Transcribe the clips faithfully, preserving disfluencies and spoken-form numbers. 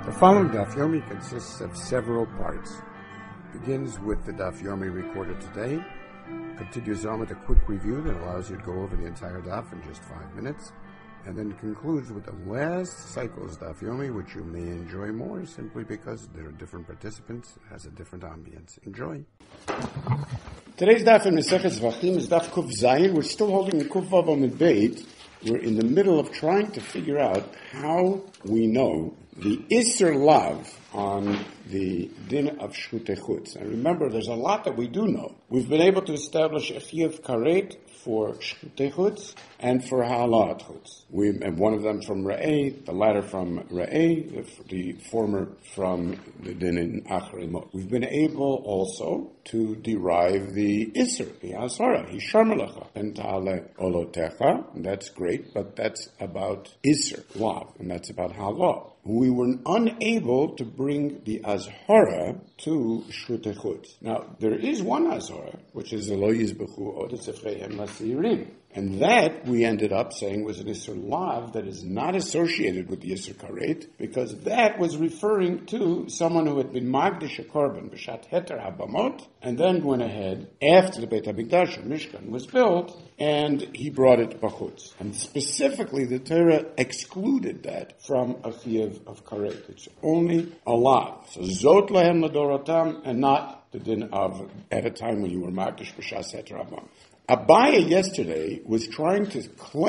The following Daf Yomi consists of several parts. It begins with the Daf Yomi recorded today, continues on with a quick review that allows you to go over the entire Daf in just five minutes, and then concludes with the last cycle's Daf Yomi, which you may enjoy more simply because there are different participants. It has a different ambience. Enjoy. Today's Daf in Maseches Zvachim is Daf Kuf Zayin. We're still holding the Kuf Vav Amud Beit. We're in the middle of trying to figure out how we know the Isser Lav on the din of Shchutei Chutz. And remember, there's a lot that we do know. We've been able to establish a Chiyuv Karet for Shchutei Chutz and for Ha'alat Chutz. We and one of them from Re'eh, the latter from Re'eh, the, the former from the din in Achrei Mot. We've been able also to derive the Isser, the Azhara, Hishar Melecha, and Ta'ale Olotecha. That's great, but that's about Isser, Lav, and that's about Ha'alah. We were unable to bring the Azhara to Shchutei Chutz. Now, there is one Azhara, which is Lo Yizbechu Od Tzefreihem Lasirim. And that, we ended up saying, was an Isser Lav that is not associated with the Isser Karet, because that was referring to someone who had been Magdish a Korban, B'shat Heter HaBamot, and then went ahead, after the Beit HaMikdash, or Mishkan, was built, and he brought it B'chutz. And specifically, the Torah excluded that from a Chiyuv of Karet. It's only a Lav. So, Zot Lahem L'Dorotam, and not the din of, at a time when you were Magdish B'shat Heter HaBamot. Abaya yesterday was trying to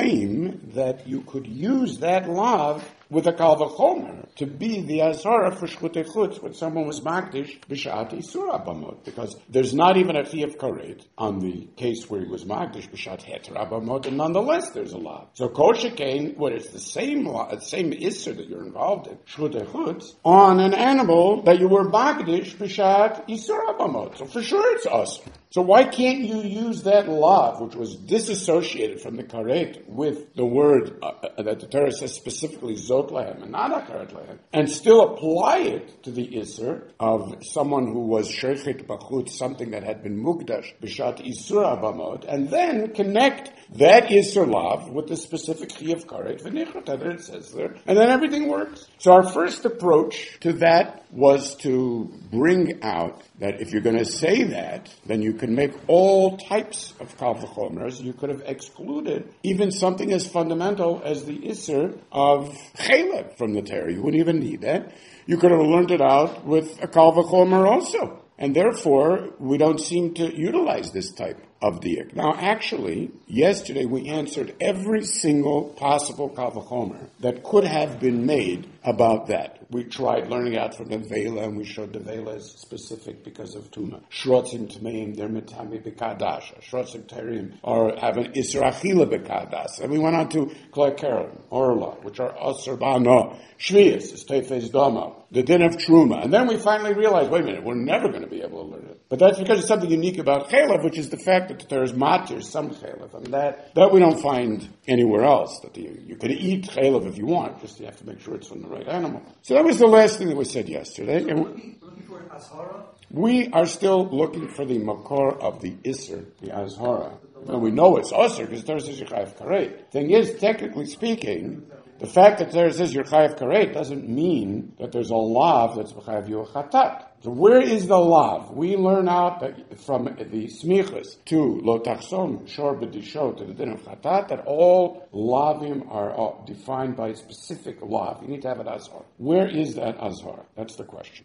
claim that you could use that lav with a kal v'chomer to be the azhara for Shchutei Chutz when someone was makdish b'shat isur abamot, because there's not even a chiyuv karet on the case where he was makdish b'shat heter abamot, and nonetheless there's a lav. So kol shekain, what is the same lav, same isur that you're involved in Shchutei Chutz on an animal that you were makdish b'shat isur abamot. So for sure it's awesome. So why can't you use that lav, which was disassociated from the karet, with the word uh, that the Torah says specifically zot lahem and not akaret lahem, and still apply it to the isur of someone who was sheichet b'chutz, something that had been mukdash b'shat isur abamot, and then connect that isur lav with the specific chiyuv karet v'nichrut that it says there, and then everything works. So our first approach to that was to bring out that if you're going to say that, then you can make all types of kal v'chomers. You could have excluded even something as fundamental as the isser of chelev from the Torah. You wouldn't even need that. You could have learned it out with a kal v'chomer also. And therefore, we don't seem to utilize this type of diuk. Now, actually, yesterday we answered every single possible kal v'chomer that could have been made about that. We tried learning out from the Vela, and we showed the Vela is specific because of Tuma. Shrotzim Tmeim, they're Mitami B'Kadash. Shrotzim Terim are have an Isra Achila B'Kadash. And we went on to Klekerim, Orla, which are Asr Ba'no. Shvius is Tefes Doma, the din of Truma. And then we finally realized, wait a minute, we're never going to be able to learn it. But that's because it's something unique about Chelev, which is the fact that there is matir, some Chelev. And that, that we don't find anywhere else. That you, you can eat Chelev if you want, just you have to make sure it's from the right animal. So that was the last thing that was said yesterday. And we, looking for Azhara? We are still looking for the makor of the Isser, the Azhara. And we know it's Asr because there says Yechayev Karet. Thing is, technically speaking, the fact that there says Yechayev Karet doesn't mean that there's a lav that's B'chayev Yu Chatat. So where is the lav? We learn out that from the smichas to lo tachsom shor b'dishot to the din of chatat that all lavim are defined by a specific lav. You need to have an azhar. Where is that azhar? That's the question.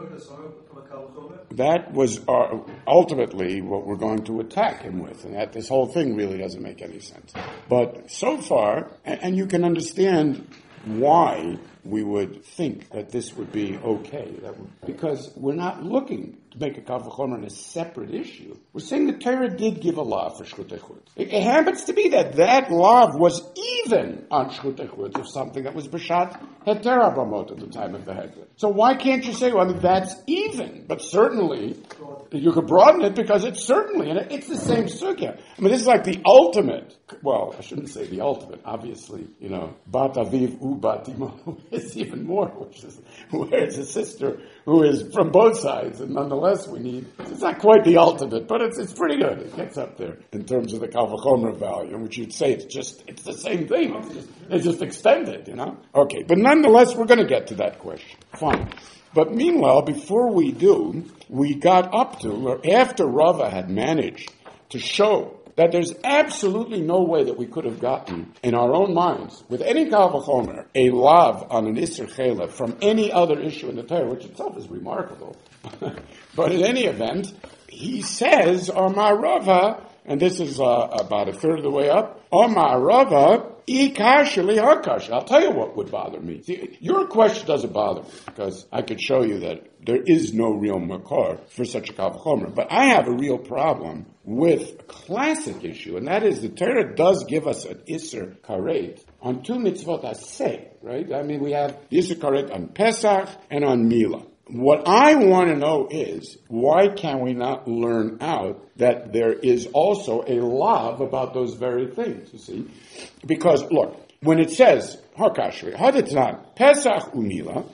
That was uh, ultimately what we're going to attack him with, and that this whole thing really doesn't make any sense. But so far, and, and you can understand why we would think that this would be okay. That would, because we're not looking to make a kal v'chomer on a separate issue. We're saying the Torah did give a lav for Shchutei Chutz. It, it happens to be that that lav was even on Shchutei Chutz of something that was b'shat heter abamot at the time of the heter. So why can't you say, well, that's even? But certainly, you could broaden it because it's certainly, and it's the same sugya. I mean, this is like the ultimate, well, I shouldn't say the ultimate, obviously, you know, bat aviv u bat imo. is even more, which is where it's a sister who is from both sides, and nonetheless we need, it's not quite the ultimate, but it's it's pretty good. It gets up there in terms of the Kal V'chomer value, which you'd say it's just, it's the same thing. It's just, it's just extended, you know? Okay, but nonetheless we're going to get to that question. Fine. But meanwhile, before we do, we got up to, or after Rava had managed to show that there's absolutely no way that we could have gotten in our own minds, with any Kal V'chomer, a lav on an Isser Chela from any other issue in the Torah, which itself is remarkable. But in any event, he says, Omar Rava, and this is uh, about a third of the way up, Omar Rava, Ikashali Hakash. I'll tell you what would bother me. See, your question doesn't bother me, because I could show you that there is no real makar for such a Kal V'chomer. But I have a real problem with a classic issue, and that is the Torah does give us an Isser Karet on two mitzvot aseh, right? I mean, we have the Isser Karet on Pesach and on Mila. What I want to know is, why can we not learn out that there is also a lav about those very things, you see? Because, look, when it says, Hakashri, Hadetnan, Pesach Umila,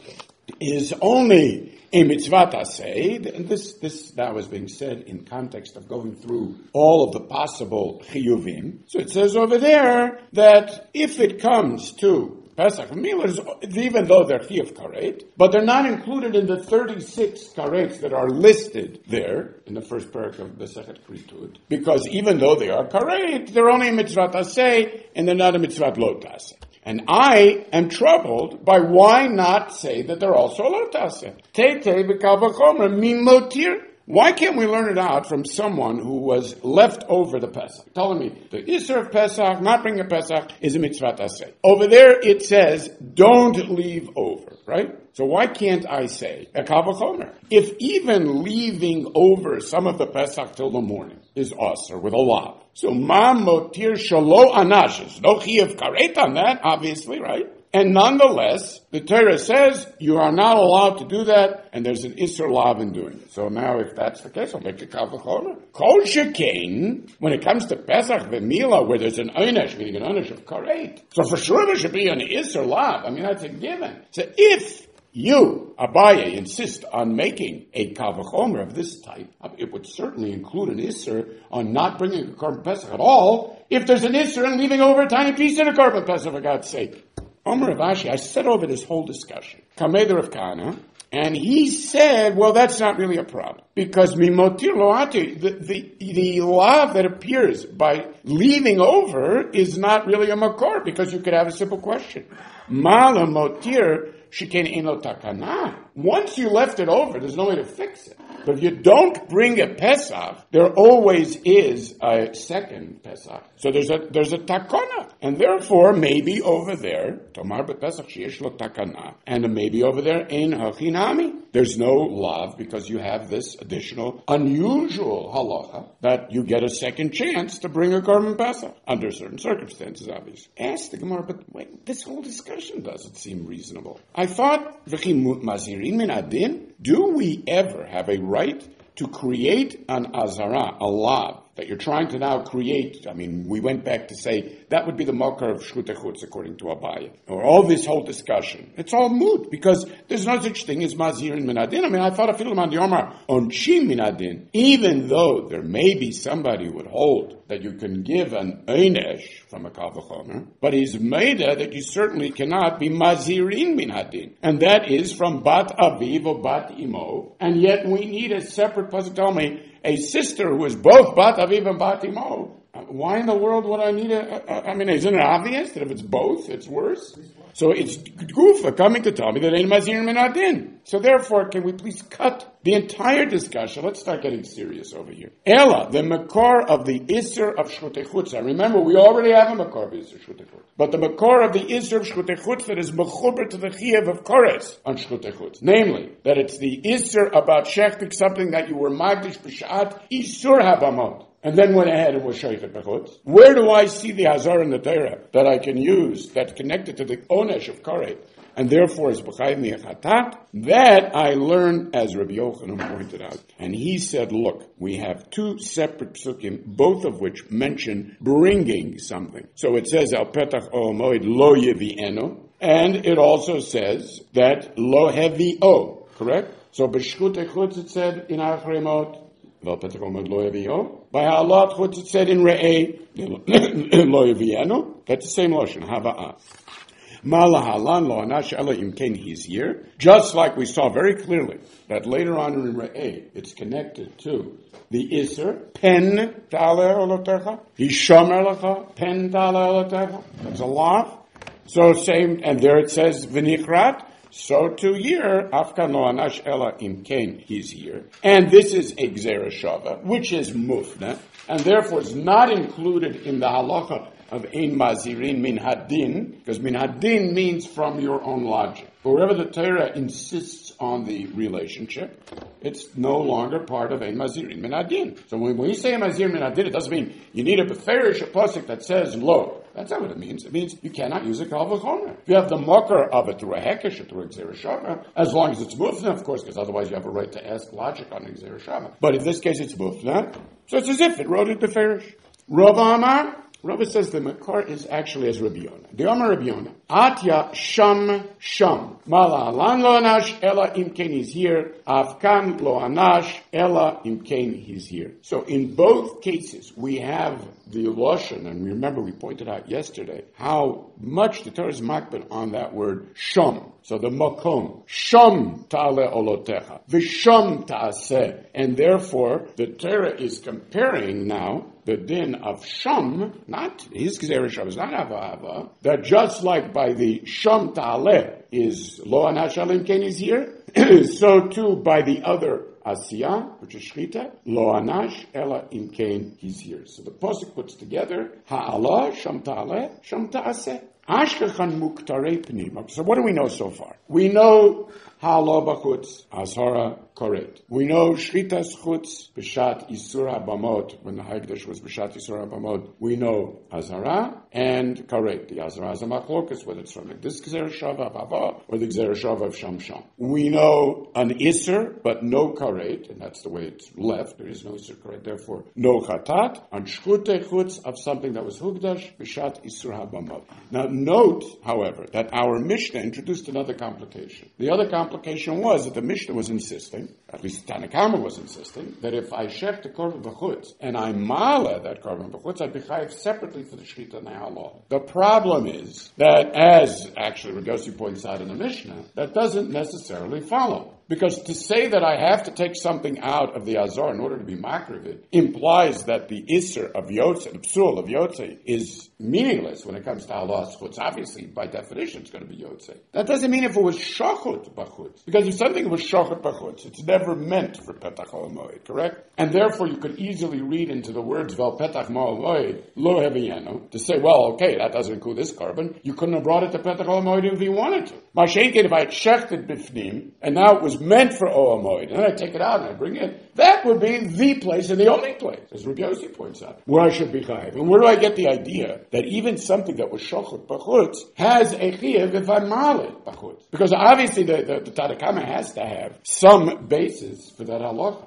is only a mitzvah taseh, and this, this now is being said in context of going through all of the possible chiyuvim. So it says over there that if it comes to Pesach and Mila, even though they're chiyuv karet, but they're not included in the thirty-six karets that are listed there in the first parak of Masechet Kritud, because even though they are karet, they're only a mitzvah taseh, and they're not a mitzvah lo taseh. And I am troubled by why not say that they're also lo taseh. Tete b'Kal V'chomer min motir. Why can't we learn it out from someone who was left over the Pesach? Telling me the Isser of Pesach, not bringing a Pesach, is a mitzvah taseh. Over there it says, don't leave over, right? So why can't I say a Kal V'chomer? If even leaving over some of the Pesach till the morning is asur with a lav. So ma motir shalo anash. No chiyuv karet on that, obviously, right? And nonetheless, the Torah says you are not allowed to do that, and there's an Isser lav in doing it. So now, if that's the case, I'll make a Kal V'chomer. Kol shekain, when it comes to Pesach v'Mila, where there's an Einesh, meaning an Einesh of Karet. So for sure there should be an Isser lav. I mean, that's a given. So if you, Abaye, insist on making a Kal V'chomer of this type, it would certainly include an Isser on not bringing a Korban Pesach at all, if there's an Isser and leaving over a tiny piece of the Korban Pesach, for God's sake. Omer Rav Ashi, I said over this whole discussion, Kamei Rav Kahana, and he said, well, that's not really a problem. Because mimotir loati, the, the, the lav that appears by leaving over is not really a makor, because you could have a simple question. Mala motir sheken eno takana. Once you left it over, there's no way to fix it. But if you don't bring a Pesach, there always is a second Pesach. So there's a there's a takana. And therefore, maybe over there, Tomar bePesach sheyesh lo takana, and maybe over there, ein hachinami. There's no lav because you have this additional unusual halacha that you get a second chance to bring a Korban Pesach under certain circumstances, obviously. Ask the Gemara, but wait, this whole discussion doesn't seem reasonable. I thought, v'chi mazirin min adin, do we ever have a right to create an azara, a lav, that you're trying to now create? I mean, we went back to say that would be the makar of shchut echutz, according to Abaye. Or all this whole discussion. It's all moot, because there's no such thing as mazirin min adin. I mean, I thought afilu man yomar onshim min adin, even though there may be somebody who would hold that you can give an einesh from a Kal V'chomer, but he's made it that you certainly cannot be mazirin min adin. And that is from bat aviv or bat imo, and yet we need a separate pasuk. Tell me, a sister who is both bat aviv and bat imo, why in the world would I need a, a, I mean, isn't it obvious that if it's both, it's worse? So it's Gufa coming to tell me that ain't Mazir min adin. So therefore, can we please cut the entire discussion? Let's start getting serious over here. Ella, the makor of the Isser of Shchut Echutz. Remember, we already have a makor of Isser Shchut Echutz. But the makor of the Isser of Shchut Echutz that is mechuber to the Chiyuv of Kores on Shchut Echutz. Namely, that it's the Isser about shechting something that you were magdish b'shat Isur habamot, and then went ahead and was sheichet b'chutz. Where do I see the hazar in the Torah that I can use that's connected to the onesh of karet, and therefore is b'chayiv mi'achatat? That I learned as Rabbi Yochanan pointed out. And he said, look, we have two separate psukim, both of which mention bringing something. So it says, al petach ol moed lo yevi'enu, And it also says that lo hevio, correct? So b'shchutei chutz it said in Achremot, vel petach omod lo hevio. By halat chutz it said in re'eh, lo hevienu. That's the same lotion, hava'ah. Malahalan lo anash ela imkein, he's here. Just like we saw very clearly that later on in re'eh, it's connected to the Isser, pen ta'aleh olotecha, hishomer lecha, pen ta'aleh olotecha. That's a lot. So same, and there it says v'nichrat. So too here, afkan lo anash ela imkein, he's here. And this is a gzera shava, which is mufna, and therefore is not included in the halacha of ein mazirin min hadin, because min hadin means from your own logic. But wherever the Torah insists on the relationship, it's no longer part of ein mazirin min hadin. So when we say ein mazirin min hadin, it doesn't mean you need a beferish, a pasuk that says lo. That's not what it means. It means you cannot use a kal v'chomer. If you have the mocker of it through a hekesh or through a gzera shava, as long as it's mufna, of course, because otherwise you have a right to ask logic on a gzera shava. But in this case, it's mufna, so it's as if it wrote it beferish. Rav Amar, Rabbi says the makar is actually as Rabbi Yonah. The Amar Rabbi Yonah. Atya sham sham. Mala alan lo anash, ela imkein he's here. Afkan lo anash, ela imkein he's here. So in both cases, we have the Lashon, and remember we pointed out yesterday how much the Torah is makbid on that word sham. So the makom, sham ta'ale olotecha, v'sham ta'aseh. And therefore, the Torah is comparing now the din of sham, not his gzera shava, not hava, that just like by the sham ta'ale is lo anash alim ken is here, so too by the other asiyah, which is shchita, lo anash ela imkein he's here. So the pasuk puts together ha'ala sham ta'ale sham ta'aseh. Ashkechan muktarei pnim. So what do we know so far? We know ha'ala b'chutz, azhara koret. We know shchitas chutz b'shat isur habamot, when the Hagdash was b'shat isur habamot. We know azhara and koret. The azhara is a machlokas, whether it's from this gzera shava of hava or the gzera shava of sham sham. We know an isur, but no koret, and that's the way it's left. There is no isur koret, therefore no chatat. On shchutei chutz of something that was hugdash b'shat isur habamot. Now note, however, that our Mishnah introduced another complication. The other complication was that the Mishnah was insisting, at least Tanakama was insisting, that if I shech the korban b'chutz and I mala that korban b'chutz, I be chayiv separately for the shchita and the halal. The problem is that, as actually Ragosi points out in the Mishnah, that doesn't necessarily follow. Because to say that I have to take something out of the azar in order to be makriv implies that the isser of yotze, the psul of yotze, is meaningless when it comes to Allah chutz. Obviously, by definition, it's going to be yotze. That doesn't mean if it was shachut b'chutz. Because if something was shachut b'chutz, it's never meant for petach ha'moed, correct? And therefore, you could easily read into the words vel petach ha'moed lo hevienu to say, well, okay, that doesn't include this carbon. You couldn't have brought it to petach ha'moed if you wanted to. Mashenkin, if I had shechted bifnim, and now it was meant for Oamoid, and then I take it out and I bring it, that would be the place and the only place, as Rabbi Yossi points out, where I should be chayiv. And where do I get the idea that even something that was shachut b'chutz has a chayiv if I mal it b'chutz? Because obviously the, the, the Tanakama has to have some basis for that halacha.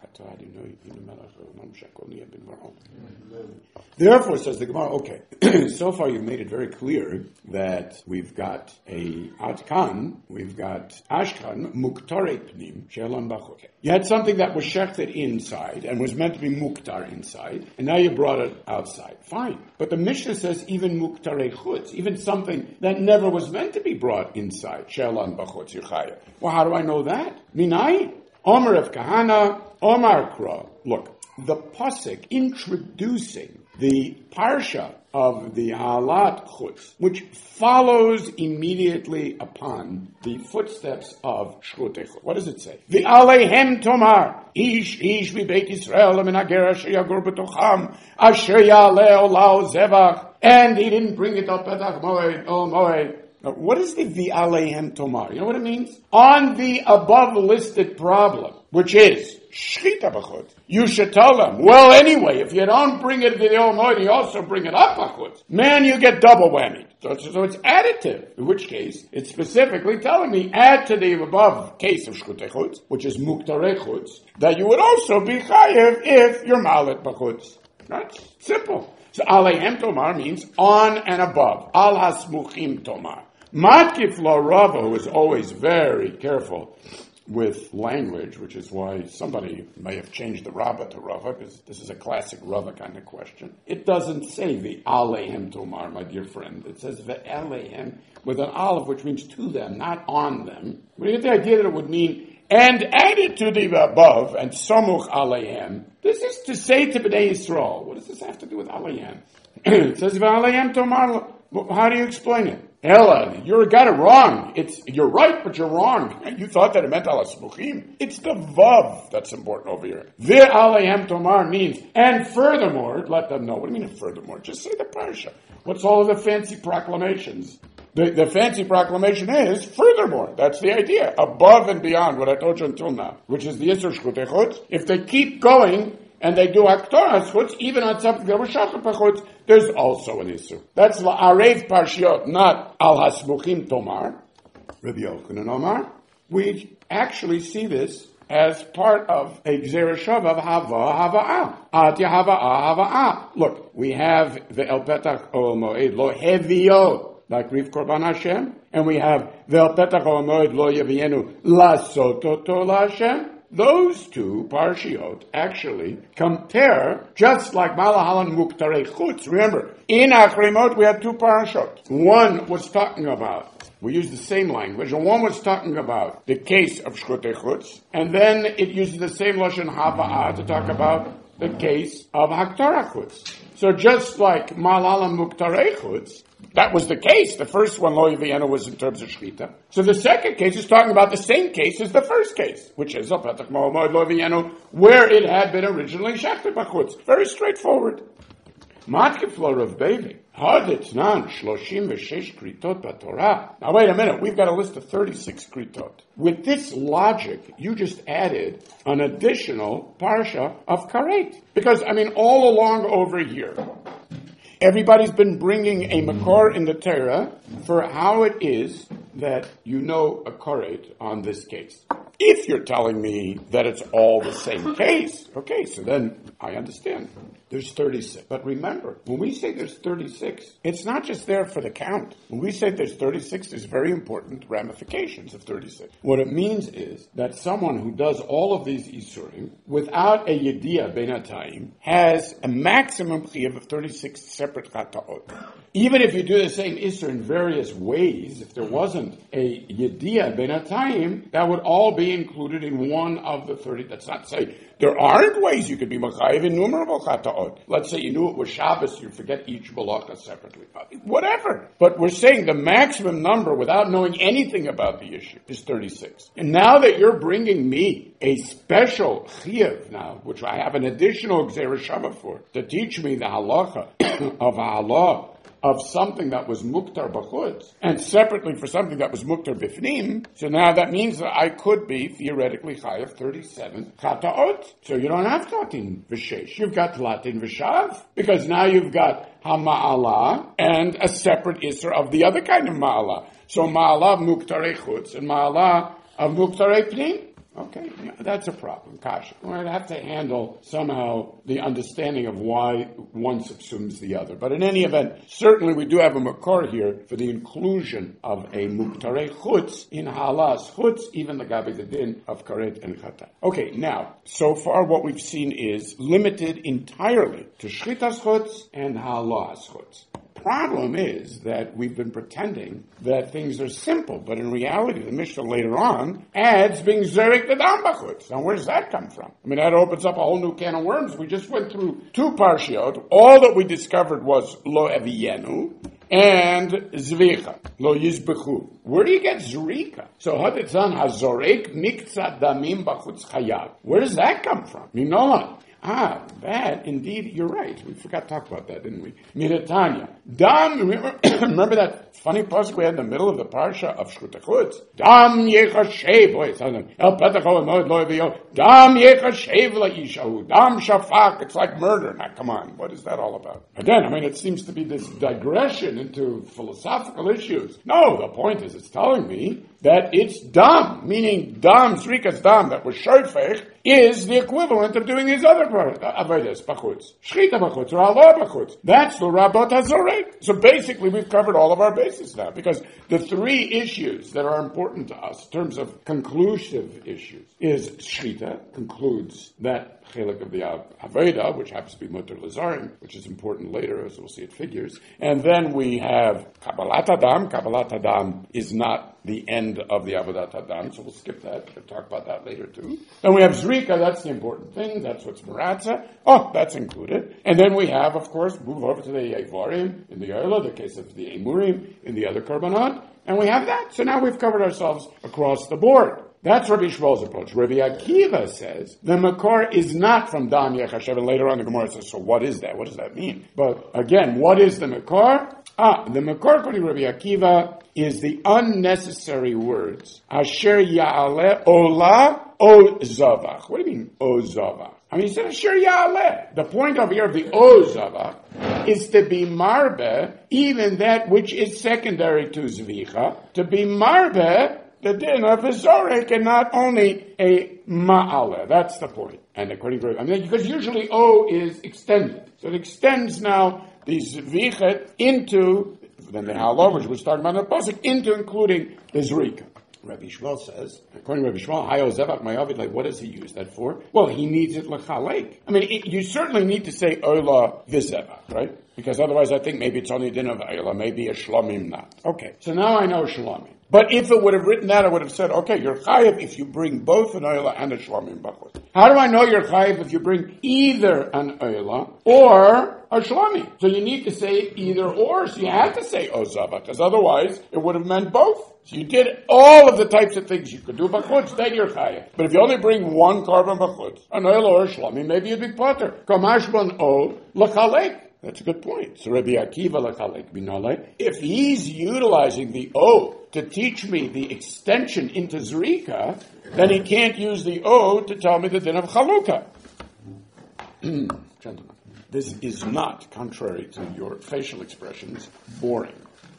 Therefore, says the Gemara, okay, so far you've made it very clear that we've got a atkan, we've got ashkan, muktare pnim, she'elam b'chutz. You had something that was shechted inside and was meant to be muktar inside, and now you brought it outside. Fine. But the Mishnah says even muktare chutz, even something that never was meant to be brought inside, she'elam b'chutz yuchaya. Well, how do I know that? Minai? Omer of Kahana, Omar Kra. Look, the pasuk introducing the parsha of the Halat Chutz, which follows immediately upon the footsteps of Shchutei Chutz. What does it say? The Alehem Tomar, Ish Ish Beit Yisrael min hager asher yagur b'tocham, asher ya'aleh olao zevach, and he didn't bring it up Petach Moed, O Moed. Now, what is the V'alehem Tomar? You know what it means? On the above listed problem, which is Shchita b'chutz, you should tell them, well, anyway, if you don't bring it to the Omoid, you also bring it up b'chutz. Man, you get double whammy. So, so it's additive, in which case, it's specifically telling me, add to the above case of Shchutei Chutz, which is Muktarei Chutz, that you would also be chayev if you're malet b'chutz. Right? Simple. So Alehem Tomar means on and above. Al hasmuchim Tomar. Matkif lo Rava, who is always very careful with language, which is why somebody may have changed the Rabbah to Rava, because this is a classic Rava kind of question. It doesn't say the Alehem Tomar, my dear friend. It says Ve'elehem with an olive, which means to them, not on them. We get the idea that it would mean, and added to the above, and Samuch Alehem. This is to say to Bnei Yisrael. What does this have to do with Alehem? It says Ve'elehem Tomar. How do you explain it? Ella, you got it wrong. It's you're right, but you're wrong. You thought that it meant al hasmuchim. It's the vav that's important over here. Ve'alehem tomar means, and furthermore, let them know. What do you mean furthermore? Just say the parsha. What's all of the fancy proclamations? The, the fancy proclamation is, furthermore, that's the idea, above and beyond what I told you until now, which is the Yisur Shchutei Chutz. If they keep going, and they do Haktorah Chutz, even on something that was Shachar Chutz, there's also an issue. That's La'arev Parshiot, not Al Hasmuchim Tomar, Rabbi Yochanan Omar. We actually see this as part of a Gzera Shav of Hava Hava'ah. Atya Hava'ah Hava'ah. Look, we have the El Petach Ol Moed Lo Heviot, like Rif Korban Hashem, and we have the El Petach Ol Moed Lo Yevienu Lasot Oto LaHashem. Those two parshiot actually compare, just like Malahalan Muktarei Chutz. Remember, in Achrimot we had two parashot. One was talking about, we used the same language, and one was talking about the case of Shchutei Chutz, and then it uses the same Lashon Hava'ah to talk about the case of Haktorah Chutz. So just like Malahalan Muktarei Chutz, that was the case. The first one, Lo Yevienu, was in terms of Shechita. So the second case is talking about the same case as the first case, which is Al Petach Moed Lo Yevienu, where it had been originally Shechted B'chutz. Very straightforward. Matkif lo Rav Bevi. Hadetnan shloshim v'shesh kritot b'Torah. Now wait a minute. We've got a list of thirty-six kritot. With this logic, you just added an additional parsha of Karet. Because, I mean, all along over here, everybody's been bringing a makor in the Torah for how it is that you know a koret on this case. If you're telling me that it's all the same case, okay, so then I understand. There's thirty-six. But remember, when we say there's thirty-six, it's not just there for the count. When we say there's thirty-six, there's very important ramifications of thirty-six. What it means is that someone who does all of these isurim without a yediyah beinatayim has a maximum chiyuv of thirty-six separate chataot. Even if you do the same isur in various ways, if there wasn't a yediyah beinatayim, that would all be included in one of the thirty. That's not say there aren't ways you could be machayev innumerable chataot. Let's say you knew it was Shabbos, you forget each malacha separately. Whatever. But we're saying the maximum number, without knowing anything about the issue, is thirty-six. And now that you're bringing me a special chiyuv now, which I have an additional Gzera Shava for, to teach me the halacha of halah, of something that was muktar b'chutz, and separately for something that was muktar b'fnim, so now that means that I could be theoretically chayav thirty-seven chataot. So you don't have tlatin v'shesh. You've got tlatin v'shav, because now you've got ha-ma'ala and a separate isser of the other kind of ma'ala. So ma'ala of muktarei chutz and ma'ala of muktarei pnim. Okay, that's a problem. Kasha. We're going to have to handle somehow the understanding of why one subsumes the other. But in any event, certainly we do have a makor here for the inclusion of a muktarei chutz in halas chutz, even the gabi the din of karet and chata. Okay, now, so far what we've seen is limited entirely to shchitas chutz and halas chutz. Problem is that we've been pretending that things are simple, but in reality, the Mishnah later on adds being zerek the dam b'chutz. Now, where does that come from? I mean, that opens up a whole new can of worms. We just went through two parshiot. All that we discovered was lo evienu and zvicha, lo yizbechu. Where do you get zrika? So haditzan hazorek miktzat damim b'chutz chayav. Where does that come from? Minolan. Ah, that, indeed, you're right. We forgot to talk about that, didn't we? Miratanya. Dam, remember, remember that funny pasuk we had in the middle of the parsha of Shchutei Chutz? Dam yechashev, wait, El Petach Ol Moed Lo Yevienu. Dam yechashev la'ishahu. Dam shafak. It's like murder. Now, come on, what is that all about? Again, I mean, it seems to be this digression into philosophical issues. No, the point is, it's telling me that it's dam, meaning dam, srikas dam, that was shofech, is the equivalent of doing his other avodas bachutz, shchita bachutz, or halah bachutz. That's the rabot hazorek. So basically, we've covered all of our bases now, because the three issues that are important to us in terms of conclusive issues is shchita concludes that chelik of the avodah, which happens to be mutar lazarim, which is important later, as we'll see it figures. And then we have kabbalat adam. Kabbalat adam is not the end of the avodat adam, so we'll skip that. We'll talk about that later too. Then we have zrika. That's the important thing. That's what's meratza. Oh, that's included. And then we have, of course, move over to the yevarim in the yola, the case of the emurim in the other korbanot, and we have that. So now we've covered ourselves across the board. That's Rabbi Shmuel's approach. Rabbi Akiva says the makor is not from Dam Yechashev, and later on the Gemara says, so what is that? What does that mean? But again, what is the makor? Ah, the makor, according to Rabbi Akiva, is the unnecessary words. Asher ya'aleh ola o zavach. What do you mean o zavach? I mean, he said asher ya'aleh. The point over here of the o zavach is to be marbe, even that which is secondary to zvicha, to be marbe the din of a zorek and not only a ma'ale. That's the point. And according to, I mean, because usually O is extended. So it extends now the zvichet into, then the halal, which was talking about in the pasuk, into including the zrika. Rabbi Shmuel says, according to Rabbi Shmuel, hayo zevach mayavid, like what does he use that for? Well, he needs it lechalek. I mean, it, you certainly need to say ola v'zevach, right? Because otherwise I think maybe it's only a din of ola, maybe a shlomim not. Okay, so now I know shlomim. But if it would have written that, I would have said, okay, you're chayiv if you bring both an oila and a shlomim bachut. How do I know you're chayiv if you bring either an oila or a shlomim? So you need to say either or, so you have to say ozava, because otherwise it would have meant both. So you did all of the types of things you could do bachutz, then you're chayiv. But if you only bring one carbon bachutz, an oila or a shlomim, maybe you'd be potter. Kamashban o lachalek. That's a good point. So Rabbi Akiva lachalek binalei. If he's utilizing the O to teach me the extension into zrika, then he can't use the O to tell me the din of chalukah. Gentlemen, this is not, contrary to your facial expressions, boring.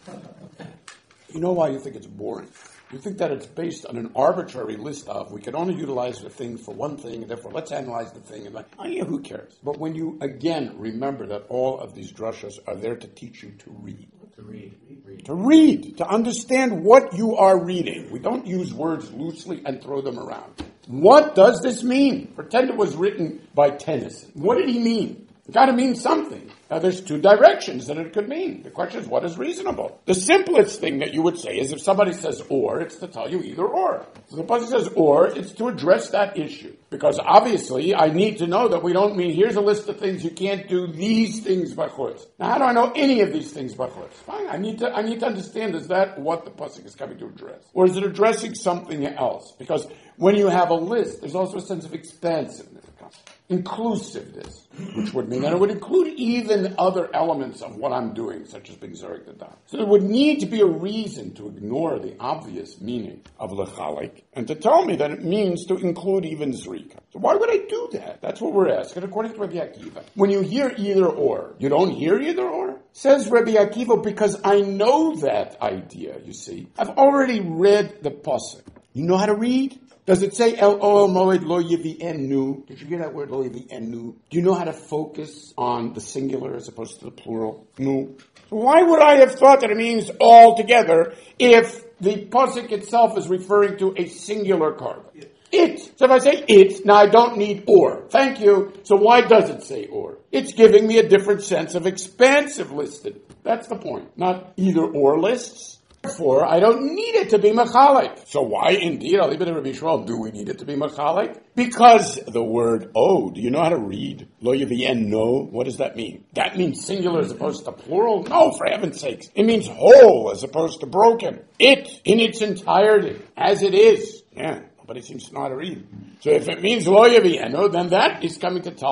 You know why you think it's boring? You think that it's based on an arbitrary list of, we can only utilize the thing for one thing, and therefore let's analyze the thing, and like, oh yeah, who cares? But when you, again, remember that all of these drushas are there to teach you to read. To read. read. To read. To understand what you are reading. We don't use words loosely and throw them around. What does this mean? Pretend it was written by Tennyson. What did he mean? It got to mean something. Now, there's two directions that it could mean. The question is, what is reasonable? The simplest thing that you would say is if somebody says or, it's to tell you either or. So the person says or, it's to address that issue. Because obviously, I need to know that we don't mean, here's a list of things you can't do these things by chutz. Now, how do I know any of these things by chutz? Fine, I need to, I need to understand, is that what the pasuk is coming to address? Or is it addressing something else? Because when you have a list, there's also a sense of expansiveness. Inclusiveness, which would mean that it would include even other elements of what I'm doing, such as being Zarek the Dam. So there would need to be a reason to ignore the obvious meaning of Lechalik and to tell me that it means to include even Zrika. So why would I do that? That's what we're asking, according to Rabbi Akiva. When you hear either or, you don't hear either or? Says Rabbi Akiva, because I know that idea, you see. I've already read the pasuk. You know how to read? Does it say El Oel Moed Lo Yevi'enu? Did you hear that word Lo Yevi'enu? Do you know how to focus on the singular as opposed to the plural? No. So why would I have thought that it means all together if the pasuk itself is referring to a singular carbon? It. So if I say it, now I don't need or. Thank you. So why does it say or? It's giving me a different sense of expansive listed. That's the point. Not either or lists. Therefore, I don't need it to be machalik. So why, indeed, I'll leave it to Rabbi Shmuel, do we need it to be machalik? Because the word oh, do you know how to read? Lo yevien no, what does that mean? That means singular as opposed to plural? No, for heaven's sakes. It means whole as opposed to broken. It, in its entirety, as it is. Yeah, nobody seems to know how to read. So if it means lo yevien no, then that is coming to tell me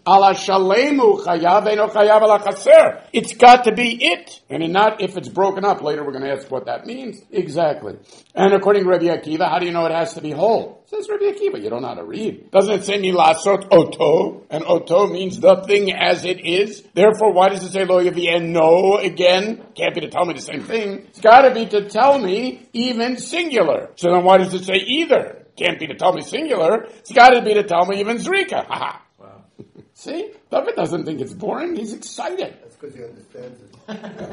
Ala shalemu chayav eno chayav ala chaser. It's got to be it. And not if it's broken up. Later we're going to ask what that means. Exactly. And according to Rabbi Akiva, how do you know it has to be whole? It says Rabbi Akiva, you don't know how to read. Doesn't it say mi lasot oto? And oto means the thing as it is. Therefore, why does it say lo yavi and no again? Can't be to tell me the same thing. It's got to be to tell me even singular. So then why does it say either? Can't be to tell me singular. It's got to be to tell me even zrika. Ha wow. See? David doesn't think it's boring. He's excited. That's because he understands it.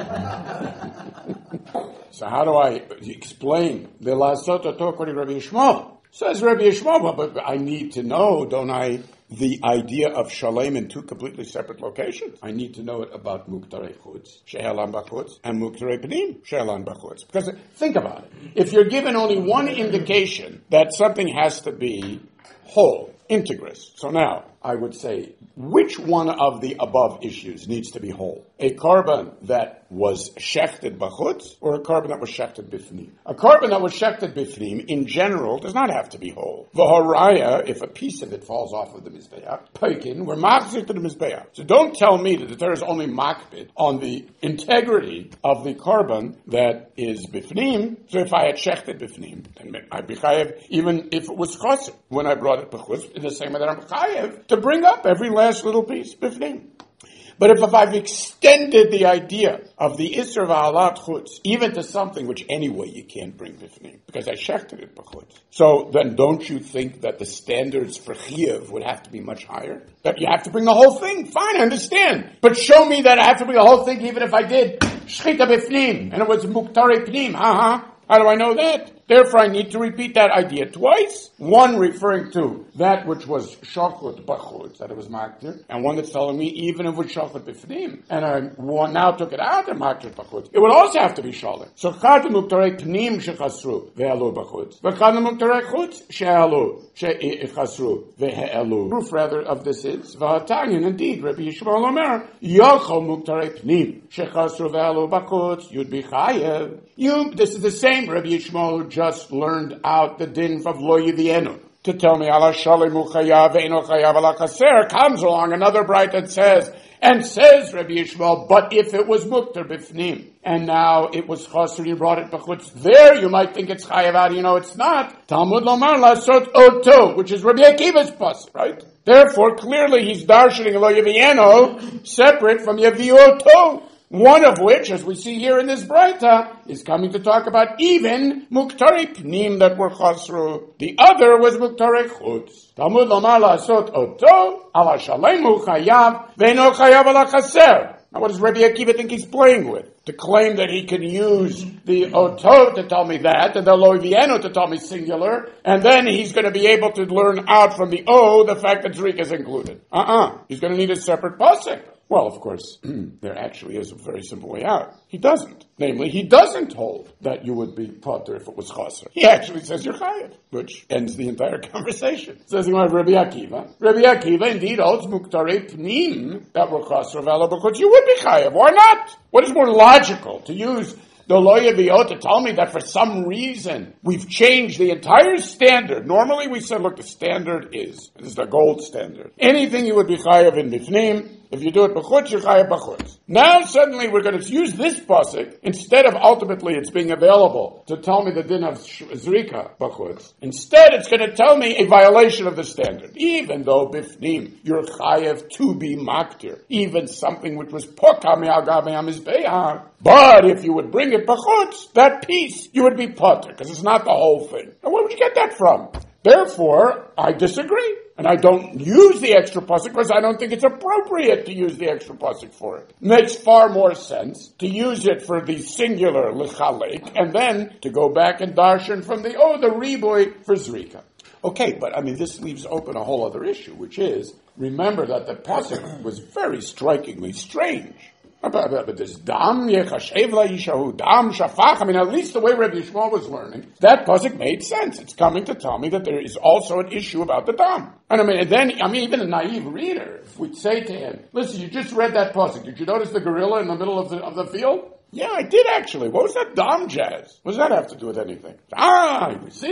So how do I explain the lasot oto according to Rabbi Yishmael? Says Rabbi Yishmael, but I need to know, don't I, the idea of shalem in two completely separate locations. I need to know it about muktarei chutz, she'elan b'chutz, and muktarei pnim, she'elan b'chutz. Because think about it. If you're given only one indication that something has to be whole, integrous. So now, I would say, which one of the above issues needs to be whole? A carbon that was shechted b'chutz, or a carbon that was shechted bifnim? A carbon that was shechted bifnim, in general, does not have to be whole. V'haraya, if a piece of it falls off of the mizbeach, peikin, we're makzir to the mizbeach. So don't tell me that there is only makbid on the integrity of the carbon that is bifnim. So if I had shechted bifnim, then I'd be chayev, even if it was choser. When I brought it b'chutz, in the same way that I'm chayev to bring up every last little piece bifnim. But if, if I've extended the idea of the Isser v'alat chutz even to something which anyway you can't bring bifnim, because I shechted it b'chutz, so then don't you think that the standards for chiyuv would have to be much higher? That you have to bring the whole thing? Fine, I understand. But show me that I have to bring the whole thing even if I did shchita bifnim, and it was muktarei pnim, uh-huh. How do I know that? Therefore, I need to repeat that idea twice. One referring to that which was shachut b'chutz, that it was maktir, and one that's telling me even if it was shachut b'fnim, and I one now took it out and maktir b'chutz. It would also have to be shalom. So chad muktarei pnim shechasru ve'alu b'chutz, v'chad muktarei chutz she'alu she'chasru ve'alu. Proof rather of this is v'hatanyan. Indeed, Rabbi Yishmael Omer yochol muktarei pnim shechasru ve'alu b'chutz. You'd be chayev. You. This is the same Rabbi Yishmael just learned out the din of lo yivienu. To tell me, ala shalimu chayav ve'eno chayav ala chaser, comes along another bright that says, and says Rabbi Yishmael, but if it was muktar bifnim, and now it was chaser, you brought it b'chutz, there you might think it's chayav, how do you know it's not? Talmud lomar lasot oto, which is Rabbi Akiva's pas, right? Therefore, clearly he's darshaning lo yivienu, separate from yavi oto. One of which, as we see here in this Braita, is coming to talk about even muktarei pnim that were chasru. The other was muktarei chutz. Talmud lomar lasot oto, ala shalemu chayav, ve'eno chayav ala chaser. Now what does Rabbi Akiva think he's playing with? To claim that he can use the oto to tell me that, and the lo yivienu to tell me singular, and then he's going to be able to learn out from the o the fact that zrika is included. Uh-uh. He's going to need a separate pasuk. Well, of course, there actually is a very simple way out. He doesn't. Namely, he doesn't hold that you would be potter if it was chaser. He actually says you're chayev, which ends the entire conversation. Says he Rabbi Akiva. Rabbi Akiva indeed holds muktarei pnim that were chaser available because you would be chayev. Why not? What is more logical to use the lo yaviot to tell me that for some reason we've changed the entire standard? Normally we said, look, the standard is, this is the gold standard. Anything you would be chayev in bifnim. If you do it b'chutz, you're chayev b'chutz. Now suddenly we're going to use this pasuk, instead of ultimately it's being available to tell me the din of zrika b'chutz. Instead it's going to tell me a violation of the standard. Even though bifnim, you're chayev to be maktir. Even something which was poka me'al gabe hamizbeach. But if you would bring it b'chutz, that piece, you would be potter, because it's not the whole thing. And where would you get that from? Therefore, I disagree. And I don't use the extra pasuk because I don't think it's appropriate to use the extra pasuk for it. It makes far more sense to use it for the singular lichalek and then to go back and darshan from the, oh, the riboy for zrika. Okay, but I mean, this leaves open a whole other issue, which is, remember that the pasuk was very strikingly strange. But this dam yechashev la'ishahu dam shafach. I mean, at least the way Rabbi Yishmael was learning, that pasuk made sense. It's coming to tell me that there is also an issue about the dam. And I mean, and then I mean, even a naive reader, if we'd say to him, "Listen, you just read that pasuk. Did you notice the gorilla in the middle of the of the field?" Yeah, I did actually. What was that dam jazz? What does that have to do with anything? Ah, you see.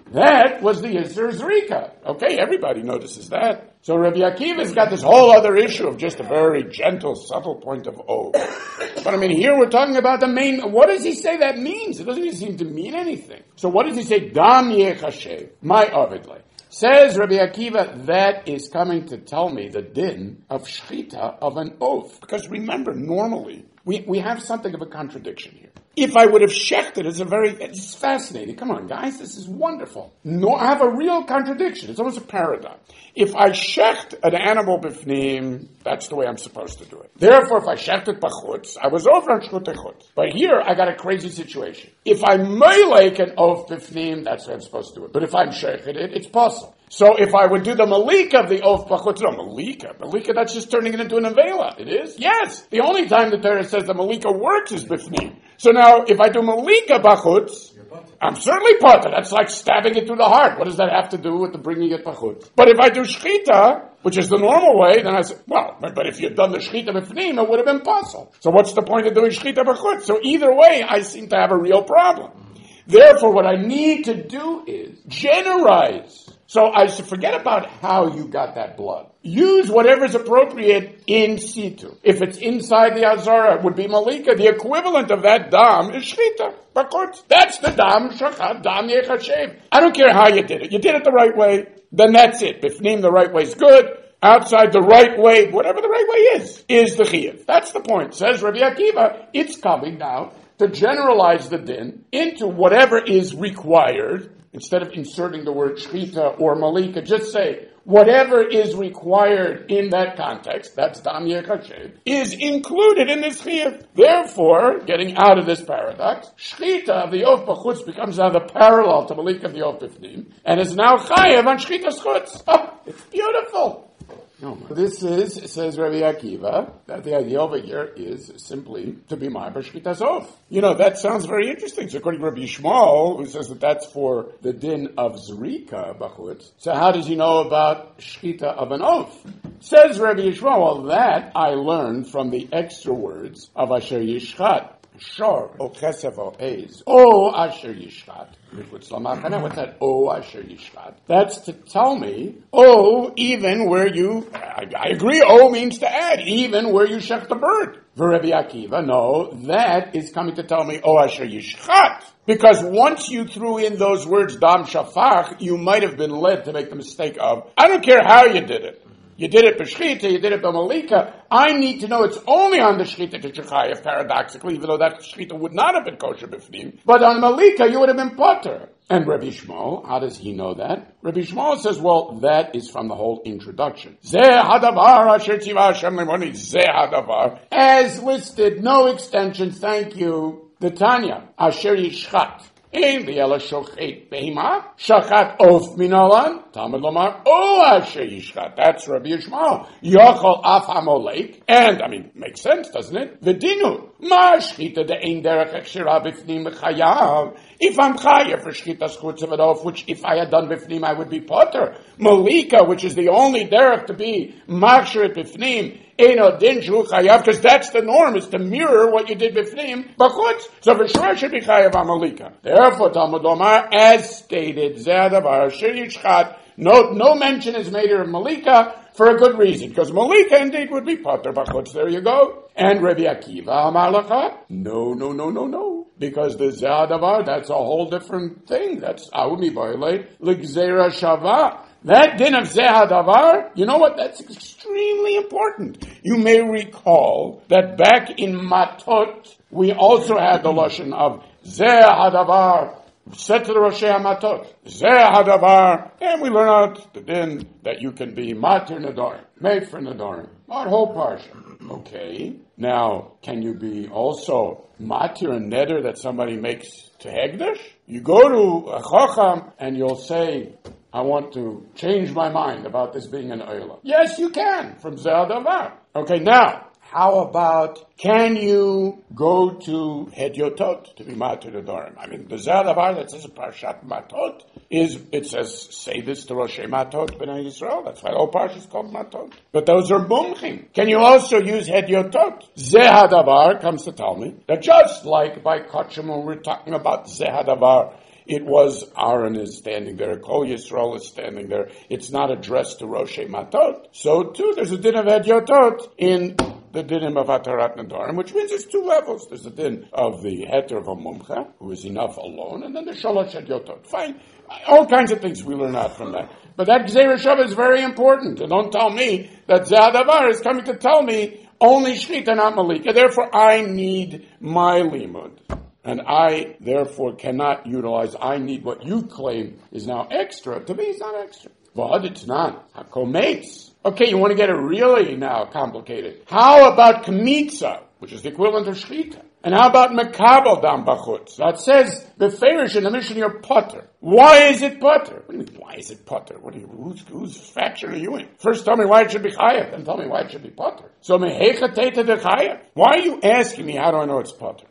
That was the Yisur Zrika. Okay, everybody notices that. So Rabbi Akiva's got this whole other issue of just a very gentle, subtle point of O. But I mean, here we're talking about the main, what does he say that means? It doesn't even seem to mean anything. So what does he say? Dam yechashev, my avidle. Says Rabbi Akiva, that is coming to tell me the din of shchita of an oath. Because remember, normally, we, we have something of a contradiction here. If I would have shechted, it's a very, it's fascinating. Come on, guys, this is wonderful. No, I have a real contradiction. It's almost a paradox. If I shecht an animal b'fnim, that's the way I'm supposed to do it. Therefore, if I shechted b'chutz, I was over on shchut chutz. But here, I got a crazy situation. If I meilek an oath b'fnim, that's the way I'm supposed to do it. But if I'm sheched it, it's possible. So if I would do the malika of the oath b'chutz, no, malika, malika, that's just turning it into an avela. It is? Yes. The only time the Torah says the malika works is b'fnim. So now, if I do malika b'chutz, I'm certainly potter. That's like stabbing it through the heart. What does that have to do with the bringing it b'chutz? But if I do shchita, which is the normal way, then I say, well, but if you'd done the shchita b'fnim, it would have been possible. So what's the point of doing shchita b'chutz? So either way, I seem to have a real problem. Therefore, what I need to do is generalize. So I should forget about how you got that blood. Use whatever is appropriate in situ. If it's inside the azara, it would be malika. The equivalent of that dam is shchita. Bakut. That's the dam shachat, dam yechashev. I don't care how you did it. You did it the right way, then that's it. Bifnim, the right way is good. Outside the right way, whatever the right way is, is the chiyuv. That's the point. Says Rabbi Akiva, it's coming now to generalize the din into whatever is required. Instead of inserting the word shchita or malika, just say, whatever is required in that context, that's dam yechashev, is included in this chiyuv. Therefore, getting out of this paradox, shchita of the oath b'chutz becomes now the parallel to malika of the oath b'fnim, and is now chayev on shchita's chutz. Oh, it's beautiful. No, this is, says Rabbi Akiva, that the idea over here is simply to be ma'aber shchitas oath. You know, that sounds very interesting. So according to Rabbi Yishmael, who says that that's for the din of zrika b'chutz, so how does he know about shchita of an oath? Says Rabbi Yishmael, well, that I learned from the extra words of asher yishchat. Shor, o chesef, o ez, o asher yishchat. What's that? O asher yishchat. That's to tell me, O, even where you, I, I agree, O means to add, even where you shech the bird. For Rabbi Akiva, no, that is coming to tell me, O asher yishchat. Because once you threw in those words, dam shafach, you might have been led to make the mistake of, I don't care how you did it. You did it b'shchita, you did it b'malika. I need to know it's only on the shchita to Shechayev, paradoxically, even though that shchita would not have been kosher b'fnim. But on malika, you would have been potter. And Rabbi Shmuel, how does he know that? Rabbi Shmuel says, well, that is from the whole introduction. Zeh hadavar asher tziva Hashem limoni, zeh hadavar. As listed, no extensions, thank you. The Tanya, asher yishchat. In the Ela Shochet Behima, Shachat Oth Minalan, Talmud Lomar, O Asher Yishchat. That's Rabbi Yishmael. Yochol Af Hamolek. And, I mean, makes sense, doesn't it? V'dinu, Ma Shchita de Ein Derech Echshira B'fnim Chayav. If I'm chayav for Shchita Schutz of an oath, which if I had done B'fnim, I would be potter. Malika, which is the only derech to be Machshir B'fnim, Eino Din Shu Chayav, because that's the norm, is to mirror what you did B'fnim, B'chutz. So for sure I should be chayav on Malika. Therefore, Talmud Lomar, as stated, Zeh Hadavar Asher Yishchat, no, no mention is made here of Malika for a good reason, because Malika indeed would be potter b'chutz. There you go. And Rabbi Akiva Amar Lacha, no, no, no, no, no, because the Zeh Hadavar, that's a whole different thing. That's Auni violate l'gzeira shava. That din of Zeh Hadavar, you know what? That's extremely important. You may recall that back in Matot, we also had the lashon of Zeh Hadavar. Said to the Rosh Hamatot, Zeh Hadavar, and we learn out the din that you can be matir nadarim, made for nadarim, not whole parsha. Okay, now can you be also matir and neder that somebody makes to hegdish? You go to a chacham and you'll say, I want to change my mind about this being an oila. Yes, you can from Zeh Hadavar. Okay, now. How about, can you go to Hedyotot to be Matir Nedarim? I mean, the Zeh Hadavar that says Parshat Matot is, it says, say this to Rosh Matot B'nai Yisrael. That's why all Parshat is called Matot. But those are Mumchim. Can you also use Hedyotot? Zeh Hadavar comes to tell me that just like by Kachim when we're talking about Zeh Hadavar it was Aaron is standing there, Kol Yisrael is standing there. It's not addressed to Roshei Matot. So too, there's a din of Hedyotot in the dinim of Atarat Nadarim, which means there's two levels. There's the din of the heter of a mumcha, who is enough alone, and then the shalosh Hedyotot. Fine. All kinds of things we learn out from that. But that Gzeira Shava is very important. And don't tell me that Zadavar is coming to tell me only Shchita, not Malika. Therefore, I need my limud. And I, therefore, cannot utilize, I need what you claim is now extra. To me, it's not extra. But it's not. Hakometz. Okay, you want to get it really now complicated. How about Kmitza, which is the equivalent of Shchita? And how about Mekabel Dam Bachutz? That says, the Farish in the mission, you're Potter. Why is it Potter? What do you mean, why is it Potter? What do you, whose, whose faction are you in? First tell me why it should be Chayav, then tell me why it should be Potter. So, Mehecha Teta de Chayav. Why are you asking me, how do I know it's Potter?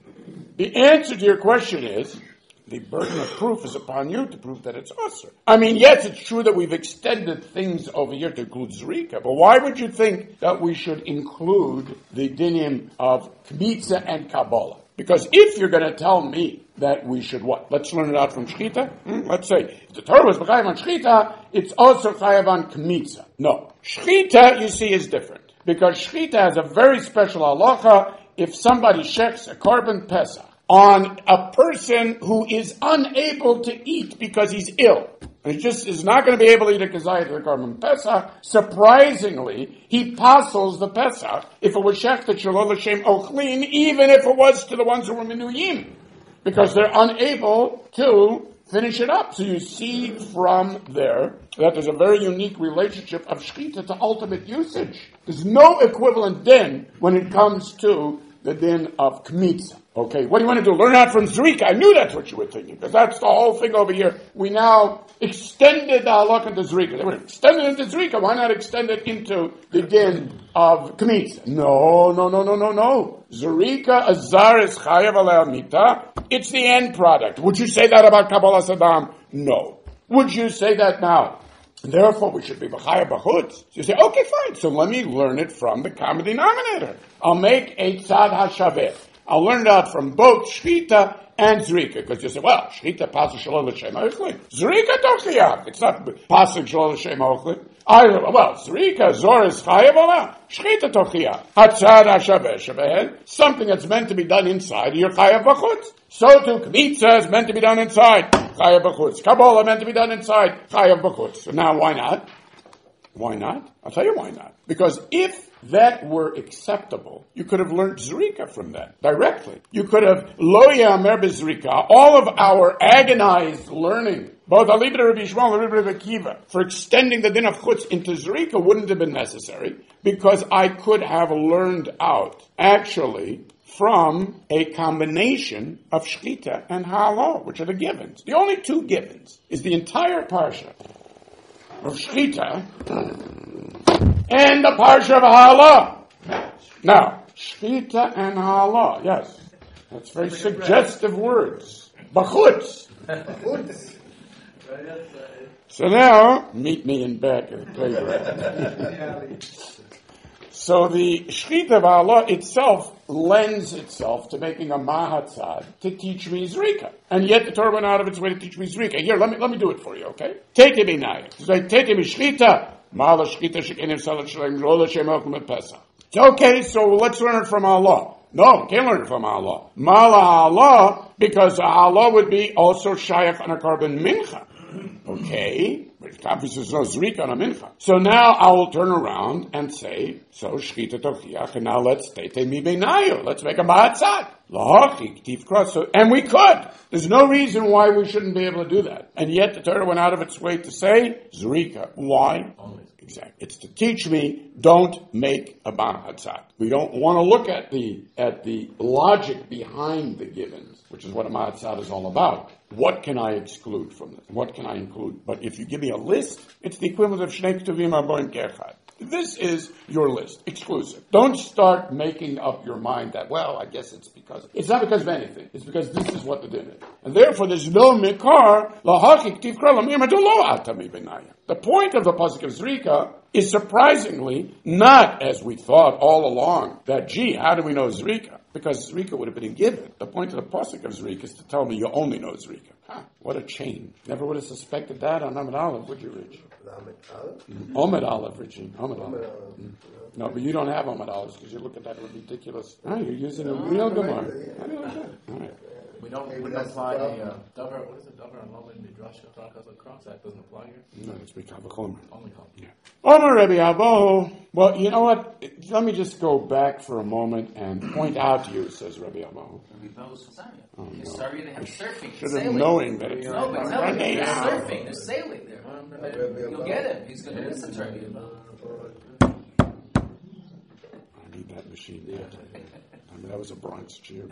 The answer to your question is, the burden of proof is upon you to prove that it's Asr. I mean, yes, it's true that we've extended things over here to include Zrika, but why would you think that we should include the dinim of Kmitza and Kabbalah? Because if you're going to tell me that we should what? Let's learn it out from Shchita? Hmm? Let's say, if the Torah was B'chayav on Shchita, it's also Chayav on Kmitza. No. Shchita, you see, is different. Because Shchita has a very special halacha if somebody shechs a korban Pesach on a person who is unable to eat because he's ill. And he just is not going to be able to eat a kazayat of the korban Pesach. Surprisingly, he passes the Pesach if it was shechted shalol l'shem ochlin, even if it was to the ones who were minuyim, because they're unable to finish it up. So you see from there that there's a very unique relationship of shchita to ultimate usage. There's no equivalent din when it comes to the din of kmitza. Okay, what do you want to do? Learn out from Zrika. I knew that's what you were thinking, because that's the whole thing over here. We now extended the halakha into Zrika. They were extended into Zrika. Why not extend it into the din of Kmitza? No, no, no, no, no, no. Zrika azar is chayav alei mita. It's the end product. Would you say that about Kabbalah Saddam? No. Would you say that now? Therefore, we should be b'chayav b'chutz. You say, okay, fine. So let me learn it from the common denominator. I'll make a tzad hashaveh. I'll learn it out from both Shchita and Zrika. Because you say, well, Shchita pasuk shalol l'shem ha'ochlin. Zrika tochiyah. It's not pasuk shalol l'shem ha'ochlin. Well, Zrika, Zor is chayav olah. Shchita tochiyah. Hatzad ha'shaveh shaveh. Something that's meant to be done inside, you're chayav b'chutz. So too, Kmitza is meant to be done inside. Chayav b'chutz. Kabbalah meant to be done inside. Chayav b'chutz. So now, why not? Why not? I'll tell you why not. Because if that were acceptable, you could have learned Zrika from that directly. You could have Lo Yamer B'Zrika, all of our agonized learning, both Alibra Rabbi Yishmael and Rabbi Akiva, for extending the din of chutz into Zrika wouldn't have been necessary, because I could have learned out, actually, from a combination of Shchita and Ha'ala, which are the givens. The only two givens is the entire parsha of Shchita and the parsha of Ha'ala. Now, Shchita and Ha'ala, yes. That's very suggestive words. B'chutz. So now, meet me in back of the playground. So the Shchita of Ha'ala itself lends itself to making a mahatzad to teach me Zrika. And yet the Torah went out of its way to teach me Zrika. Here, let me let me do it for you, okay? Take it minayah. So take it Shchita. Mala Shchita shekenim salat shalem rola shem okum Pesach. Okay, so let's learn it from Allah. No, can't learn it from Allah. Mala Allah, because Allah would be also shayach on a korban mincha. Okay, but obviously there's no zrika on a mincha. So now I will turn around and say, so shchita tochiach, and now let's tete mi beinayu. Let's make a ma'atzat. Lahachik tif cross. And we could. There's no reason why we shouldn't be able to do that. And yet the Torah went out of its way to say zrika. Why? Exactly. It's to teach me, don't make a ma'atzat. We don't want to look at the at the logic behind the givens, which is what a ma'atzat is all about. What can I exclude from this? What can I include? But if you give me a list, it's the equivalent of Shnei Ktuvim Arboin Kerchad. This is your list, exclusive. Don't start making up your mind that, well, I guess it's because of... It's not because of anything. It's because this is what the din is. And therefore, there's no mikar, lahachik tivkra lamir lo atami benaya. The point of the pasuk of Zrika is surprisingly not, as we thought all along, that, gee, how do we know Zrika? Because Zrika would have been given. The point of the pasuk of Zrika is to tell me you only know Zrika. Huh, what a change. Never would have suspected that on Ahmed Aleph, would you, Rich? Ahmed Aleph? Mm-hmm. Ahmed Aleph, Richie. Ahmed Aleph. Mm-hmm. No, but you don't have Ahmed Aleph because you look at that ridiculous. Oh, you're using a real Gemara. How do you like that? All right. We don't, we don't apply a uh, davar, what is it, davar and lama in midrash talkas of cross, that doesn't apply here? No, it's Mikhav Chomer. Only Chomer. Yeah. Omer Rabbi Abo. Well, you know what? Let me just go back for a moment and point out to you, says Rabbi Abo. Rabbi Abo's Sasaria. Oh, no. Sasaria, they have surfing, Should have sailing. knowing that it's No, but tell me, Rabbi there's Abo. surfing, there's sailing there. You'll get him. He's going to listen to Rabbi Abo. I need that machine. Yeah. I mean, that was a Bronx Jew.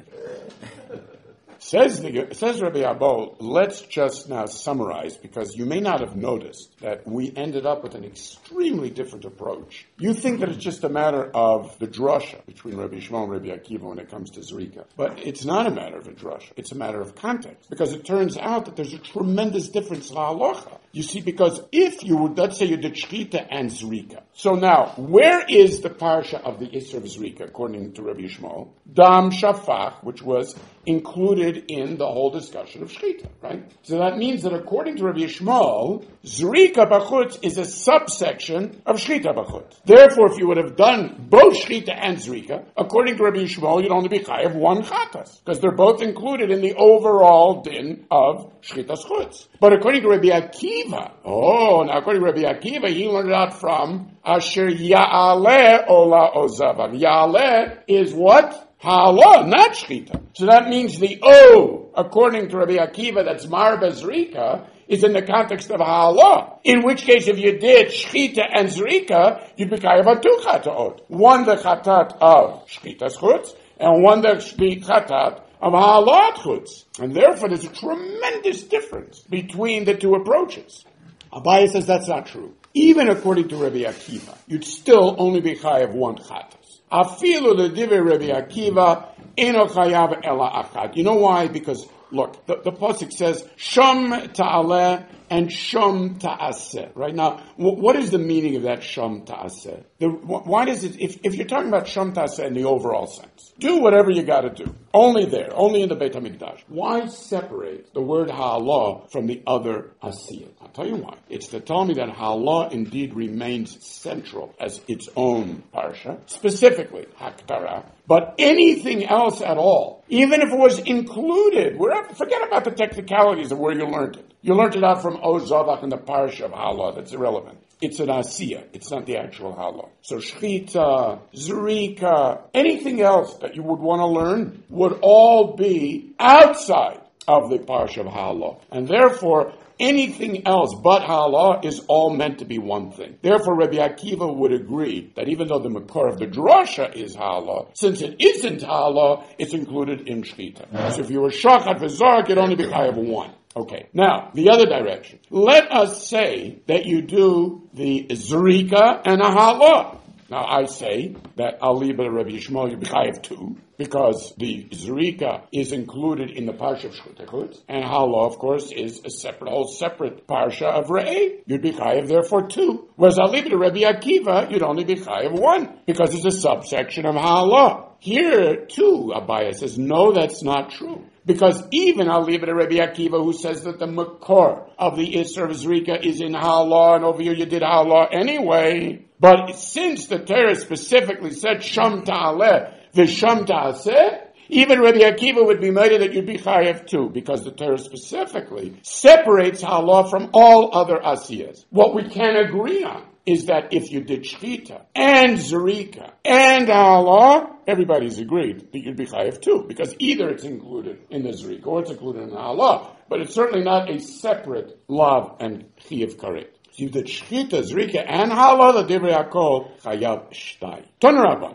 Says the says Rabbi Abo, let's just now summarize, because you may not have noticed that we ended up with an extremely different approach. You think that it's just a matter of the drasha between Rabbi Shimon and Rabbi Akiva when it comes to Zrika. But it's not a matter of a drasha. It's a matter of context. Because it turns out that there's a tremendous difference in halacha. You see, because if you would, let's say you did Shchita and Zrika. So now, where is the parsha of the Isser of Zrika, according to Rabbi Shmuel? Dam Shafach, which was included in the whole discussion of Shchita, right? So that means that according to Rabbi Shmuel, Zrika B'chutz is a subsection of Shchita B'chutz. Therefore, if you would have done both Shchita and Zrika, according to Rabbi Shmuel, you'd only be chayav one chatas, because they're both included in the overall din of Shchitas Chutz. But according to Rabbi Akiva, oh, now according to Rabbi Akiva, he learned it out from Asher Ya'aleh Ola Ozavav. Ya'aleh is what? Ha'ala, not Shchita. So that means the O, according to Rabbi Akiva, that's Marba Zrika, is in the context of Ha'ala. In which case, if you did Shchita and Zrika, you'd be chayav two chataot. One the chatat of Shchitas Chutz, and one the chatat of Ha'alat Chutz. And therefore, there's a tremendous difference between the two approaches. Abaye says that's not true. Even according to Rabbi Akiva, you'd still only be chayav one chatas. Afilu l'divrei Rabbi Akiva eno chayav ela achat. You know why? Because look, the, the pasuk says sham ta'aleh and sham ta'aseh. Right now, w- what is the meaning of that sham ta'aseh? The, wh- why does it? If, if you're talking about sham ta'aseh in the overall sense, do whatever you got to do. Only there, only in the Beit HaMikdash. Why separate the word ha'alah from the other asiyah? I'll tell you why. It's to tell me that ha'alah indeed remains central as its own parsha, specifically Haktarah. But anything else at all, even if it was included, wherever, forget about the technicalities of where you learned it. You learned it out from Ozavach in the parsha of ha'alah. That's irrelevant. It's an asiyah. It's not the actual ha'alah. So shchita, zrika, anything else that you would want to learn would all be outside of the parsha of ha'alah. And therefore, anything else but ha'alah is all meant to be one thing. Therefore, Rabbi Akiva would agree that even though the makor of the drasha is ha'alah, since it isn't ha'alah, it's included in shchita. So if you were shachat v'zark, it'd only be chayav one. Okay. Now, the other direction. Let us say that you do the zrika and a ha'alah. Now, I say that I'll leave it at Rabbi Yishmael, you be chayav two, because the zrika is included in the parsha of Shchita Chutz, and ha'alah, of course, is a separate, whole separate parsha of Re'eh. You'd be chayav therefore two. Whereas I'll leave it to Rabbi Akiva, you'd only be chayav one, because it's a subsection of ha'alah. Here, too, Abaye says, no, that's not true. Because even, I'll leave it to Rabbi Akiva, who says that the makor of the Isser of Zrika is in ha'alah, and over here you did ha'alah anyway. But since the Torah specifically said sham ta'aleh v'sham ta'aseh, even Rabbi Akiva would be made that you'd be chayav too, because the Torah specifically separates ha'alah from all other asiyas. What we can agree on is that if you did shchita and zrika and ha'alah, everybody's agreed that you'd be chayav too, because either it's included in the zrika or it's included in the ha'alah, but it's certainly not a separate lav and chiyav karet. So you did shchita, zrika, and ha'alah, the divrei hakol chayav shtay. Ton Rabbanan.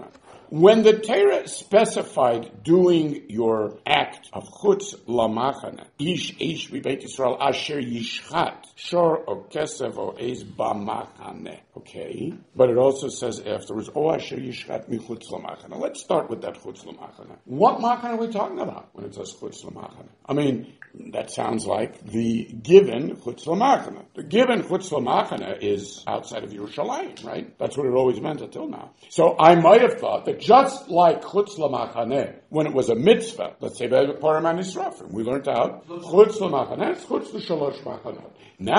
when the Torah specified doing your act of chutz lamachana, ish ish b'beit Yisrael asher yishchat shor o kesef o eis b'machane. Okay, but it also says afterwards, o asher yishchat michutz lamachana. Let's start with that chutz lamachana. What machana are we talking about when it says chutz lamachana? I mean, that sounds like the given chutz lamachana. The given chutz lamachana is outside of Yerushalayim, right? That's what it always meant until now. So I might have thought that just like chutz lamachaneh, when it was a mitzvah, let's say by Paraman Yisrafim, we learned out chutz lamachaneh, it's chutz l'shalosh machanot.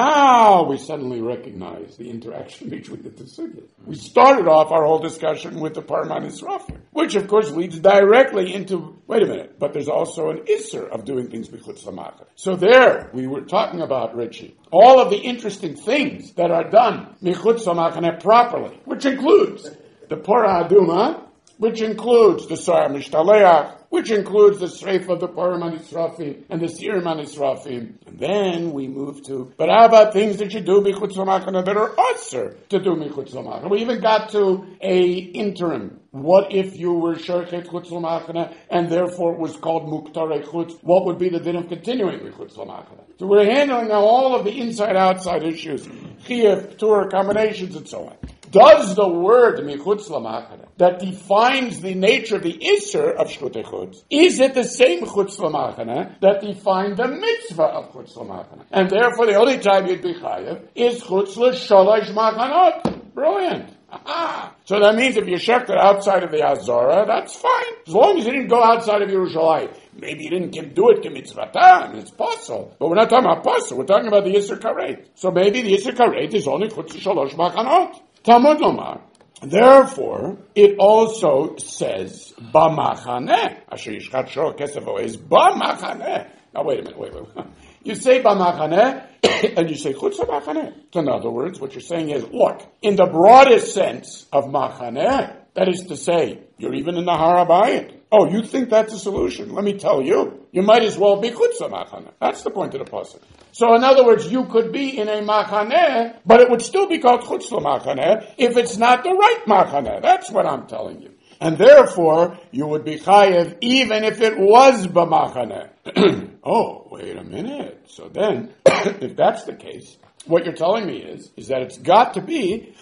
Now we suddenly recognize the interaction between the two sugyas. We started off our whole discussion with the Paraman Yisrafim, which of course leads directly into, wait a minute, but there's also an isser of doing things b'chutz lamachaneh. So there, we were talking about, Richie, all of the interesting things that are done b'chutz lamachaneh properly, which includes the Porah Aduma, which includes the Sar Mishtaleach, which includes the Sreif of the Purim HaNisrafim and the Sirim HaNisrafim. And then we move to, but how about things that you do B'chutz Lamachana that are usher to do B'chutz Lamachana? We even got to a interim. What if you were Shorchet Chutz Lamachana and therefore it was called Muktarei Chutz? What would be the din of continuing B'chutz Lamachana? So we're handling now all of the inside-outside issues, Chiyuv, P'tur, combinations, and so on. Does the word Michutz Lamachana that defines the nature of the Isser of Shchutei Chutz, is it the same Chutz Lamachana that defined the mitzvah of Chutz Lamachana? And therefore the only time you'd be chayav is Chutz L'Shalosh Machanot. Brilliant. Aha. So that means if you shecht it outside of the Azara, that's fine. As long as you didn't go outside of Yerushalayim. Maybe you didn't do it to mitzvah, and it's possible. But we're not talking about possible. We're talking about the Yisr Karet. So maybe the Yisr Karet is only Chutz L'Shalosh Machanot. Talmud Lomar. Therefore, it also says b'machaneh. Asher yishchat shor kesef is b'machaneh. Now wait a minute, wait, wait. wait. You say b'machaneh, and you say chutz machaneh. In other words, what you're saying is, look, in the broadest sense of machaneh, that is to say, you're even in the Har HaBayit. Oh, you think that's a solution? Let me tell you. You might as well be chutz machaneh. That's the point of the pasuk. So in other words, you could be in a machaneh, but it would still be called chutz machaneh if it's not the right machaneh. That's what I'm telling you. And therefore, you would be chayev even if it was b'machaneh. Oh, wait a minute. So then, if that's the case, what you're telling me is, is that it's got to be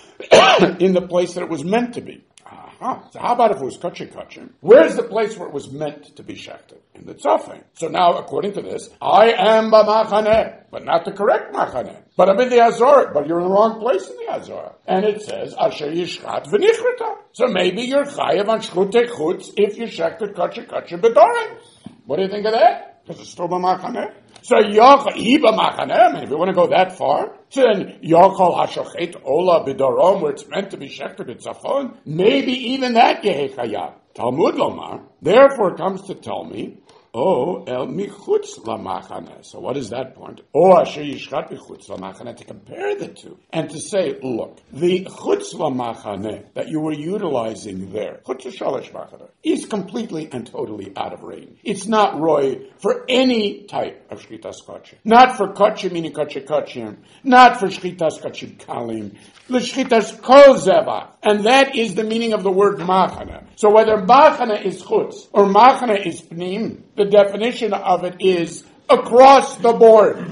in the place that it was meant to be. Aha. So how about if it was kachim kachim? Where's the place where it was meant to be shechted? In the tzofim. So now, according to this, I am b'machaneh, but not the correct machaneh. But I'm in the Azor, but you're in the wrong place in the Azor. And it says, Asher yishchat v'nichrita. So maybe you're chayev on shchutei chutz if you shechted kachim kachim b'dorim. What do you think of that? Because it's still b'machaneh. So yochal iba machaneh. I mean, if you want to go that far, so then yochal hashochet ola b'dorom, where it's meant to be shechted b'tzafon, maybe even that yehei chayav. Talmud lomar. Therefore, it comes to tell me, oh, el michutz lamachaneh. So what is that point? Oh, asher yishchat michutz lamachaneh, to compare the two. And to say, look, the chutz lamachaneh that you were utilizing there, chutz shalosh machaneh, is completely and totally out of range. It's not roy for any type of shchitas kachim. Not for kachim, meaning kachim kachim. Not for shchitas kachim kalim. L'shchitas kol zevach. And that is the meaning of the word machaneh. So whether machaneh is chutz or machaneh is pnim, the definition of it is across the board.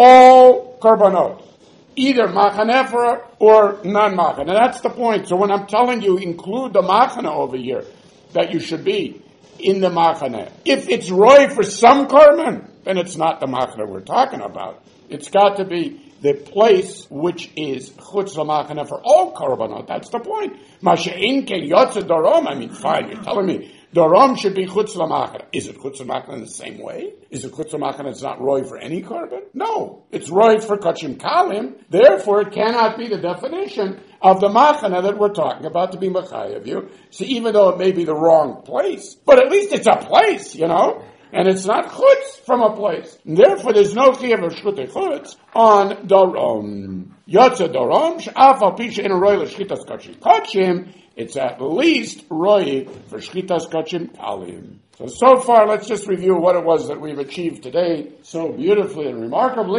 All korbanot. Either machaneh or non-machaneh. That's the point. So when I'm telling you, include the machaneh over here, that you should be in the machaneh. If it's roy for some korban, then it's not the machaneh we're talking about. It's got to be the place which is chutz l'machaneh for all korbanot. That's the point. Masha'in ken yotze dorom. I mean, fine, you're telling me dorom should be chutz l'machaneh. Is it chutz l'machaneh in the same way? Is it chutz l'machaneh that's not roy for any korban? No. It's roy for kachim kalim. Therefore, it cannot be the definition of the machaneh that we're talking about to be machayev you. So even though it may be the wrong place, but at least it's a place, you know? And it's not chutz from a place. And therefore, there's no chiyuv of shchutei chutz on dorom. Yotze dorom, she'af al pi she'ein roy l'shchitas kachim kachim, it's at least roy for shchitas kachim kalim. So, so far, let's just review what it was that we've achieved today so beautifully and remarkably.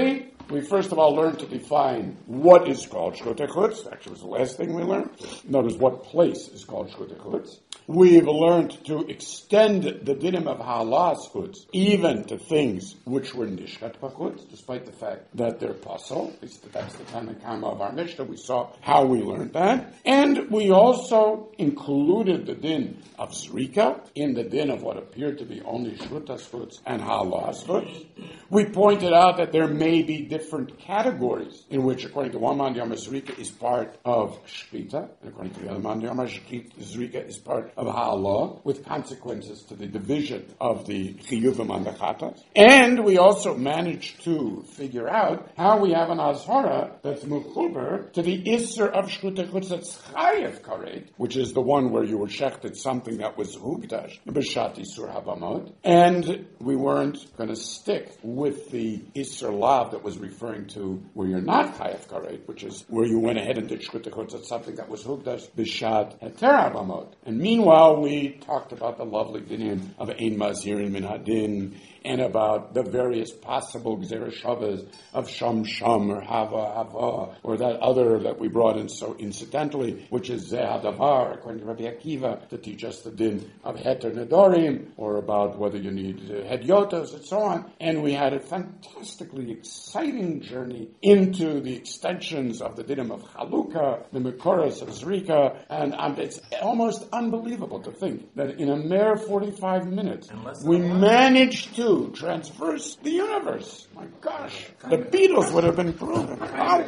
we first of all learned to define what is called Shchutei Chutz. Actually, it was the last thing we learned. Notice what place is called Shchutei Chutz. We've learned to extend the dinim of Halas Chutz even to things which were Nishkat B'Chutz, despite the fact that they're Pasol. At least that's the time and Kama of our Mishnah. We saw how we learned that. And we also included the din of Zrika in the din of what appeared to be only Shrutas Chutz and Halas Chutz. We pointed out that there may be different categories in which, according to one man, Yom Zrika is part of Shkita, and according to the other man, Yom Zrika is part of Ha'alah, with consequences to the division of the Chiyuvim and the Chatas. And we also managed to figure out how we have an Azhara that's Mechuber to the Isser of Shchutei Chutz that's Chayev Karet, which is the one where you were shechted something that was Hugdash, B'Shat Isur Habamot. And we weren't going to stick with the Isser Lav that was referring to where you're not Chayev Karet, which is where you went ahead and did Shchutei Chutz at something that was Hugdash, B'Shat Heter Habamot. And meanwhile, we talked about the lovely dinim of Ein Mazirin Min Hadin, and about the various possible Gzera Shavas of Sham Sham or Hava Hava, or that other that we brought in so incidentally, which is Zeh Hadavar, according to Rabbi Akiva, to teach us the din of Heter Nedorim, or about whether you need uh, Hedyotas and so on. And we had a fantastically exciting journey into the extensions of the dinim of Chalukah, the Mekoros of Zrika, and um, it's almost unbelievable to think that in a mere forty-five minutes we managed to transverse the universe. My gosh, the Beatles would have been proven.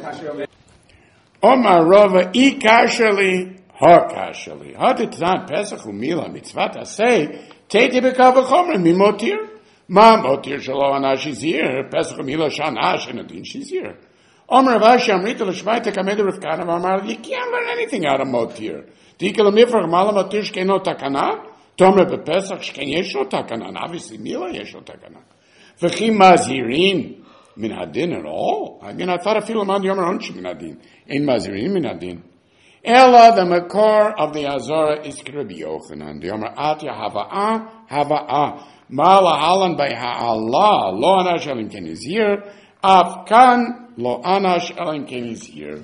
Omar Rava I kashali ha kashali ha titzan pesach umila mitzvat asay teiti bekav v'chomer mimotir ma motir shelo anash is here pesach umila shanash and adin she's here. Omar Ravashi Amrita l'shmaita kamed Rivkana v'amar you can't learn anything out of motir. Tikal mifrach mala motir shkeno takana. Tomer bepesach shken yesh lo takana. And obviously mila yesh lo takana. V'chi mazirin min hadin at all. I mean, I thought a few amount yomer onshi min hadin. Ein mazirin min hadin. Ella, the makor of the Azara is Rabbi Yochanan. The yomer atya hava'ah hava'ah. Mala halan by ha'allah. Lo anash elim ken is here. Afkan lo anash elim ken is here.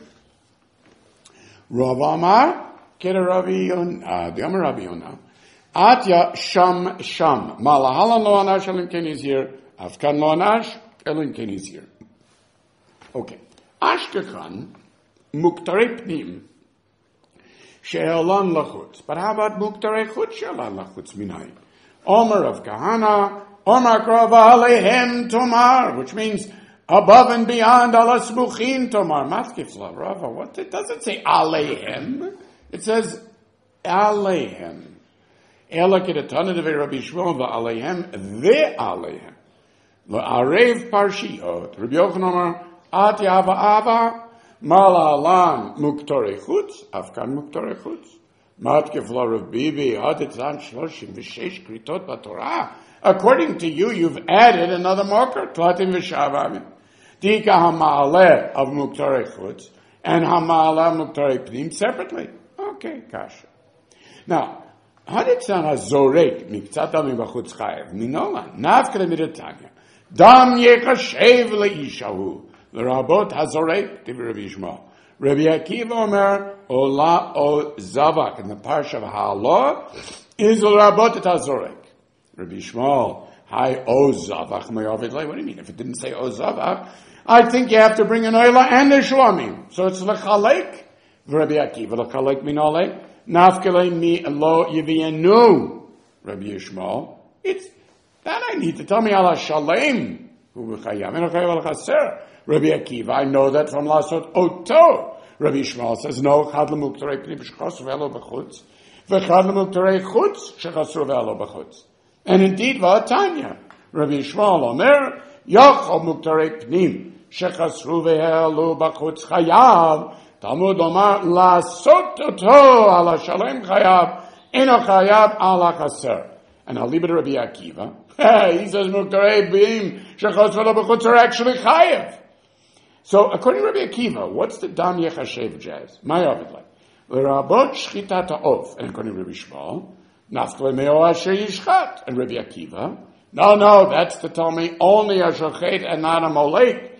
Rav Amar keda Rabbi Yonah. The yomer Rabbi Yonah. Atya sham sham. Malahalan lo anash elim ken is here. Afkan lo anash elim ken is here. Okay. Ashkechan muktarei pnim she'elan lachutz. But how about muktarei chutz she'elan lachutz minai? Omer of Kahana, Omer krova alehem tomar, which means above and beyond ala smuchin tomar. Matkifla Rava. What? It doesn't say alehem. It says alehem. Ela kedatana de Rabbi Shmuel va'alehem ve'alehem. La'arev parshiot. Rabbi Yochanan Omer, Ati ava ava, malalan muktorei chutz, afkan muktorei chutz. Matkefla Rav Bibi, haditzan shloshim v'shesh kritot b'Torah. According to you, you've added another marker, tlatim v'shavavim. Tika hama'aleh of muktorei chutz, and hama'aleh muktorei pnim separately. Okay, kasha. Now, haditzan hazorek miktzat amim b'chutz chayev, minolan, nafkele midatanya, dam yechashev le'ishahu, l'rabot hazorek, divi Rabbi Yishmael. Rabbi Akiva Omer, Ola o Zavak, in the parsha of Ha'alah, is l'rabot et hazorek. Rabbi Yishmael, hi o Zavak, me'ovid lei. What do you mean? If it didn't say o Zavak, I think you have to bring an oila and a shlomim. So it's l'chalek. Rabbi Akiva, l'chalek minolek. Nafkele mi lo yivienu, Rabbi Yishmael. It's that I need to tell me ala shalem. Hu b'chayam eno chayav al chaser. Rabbi Akiva, I know that from Lasot Oto. Rabbi Yishmael says no. Chad lemuktarei pnim shechasru ve'elo b'chutz, v'chad lemuktarei chutz shechasru ve'elo b'chutz. And indeed, va'atanya. Rabbi Yishmael omer yachol muktarei pnim shechasru ve'elo b'chutz chayav. Talmud Omar, Lasot Oto ala shalem chayav, eno chayav ala chaser. And I'll leave it to Rabbi Akiva. He says Muktarei Bim Shechos V'lo B'chutz are actually chayav. So according to Rabbi Akiva, what's the Dam Yechashev jazz? My Ovid like L'rabot Shchitat Ha'of. And according to Rabbi Shmuel, Nafkele Meo Asher Yishchat. And Rabbi Akiva, no, no, that's to tell me only a shochet and not a molek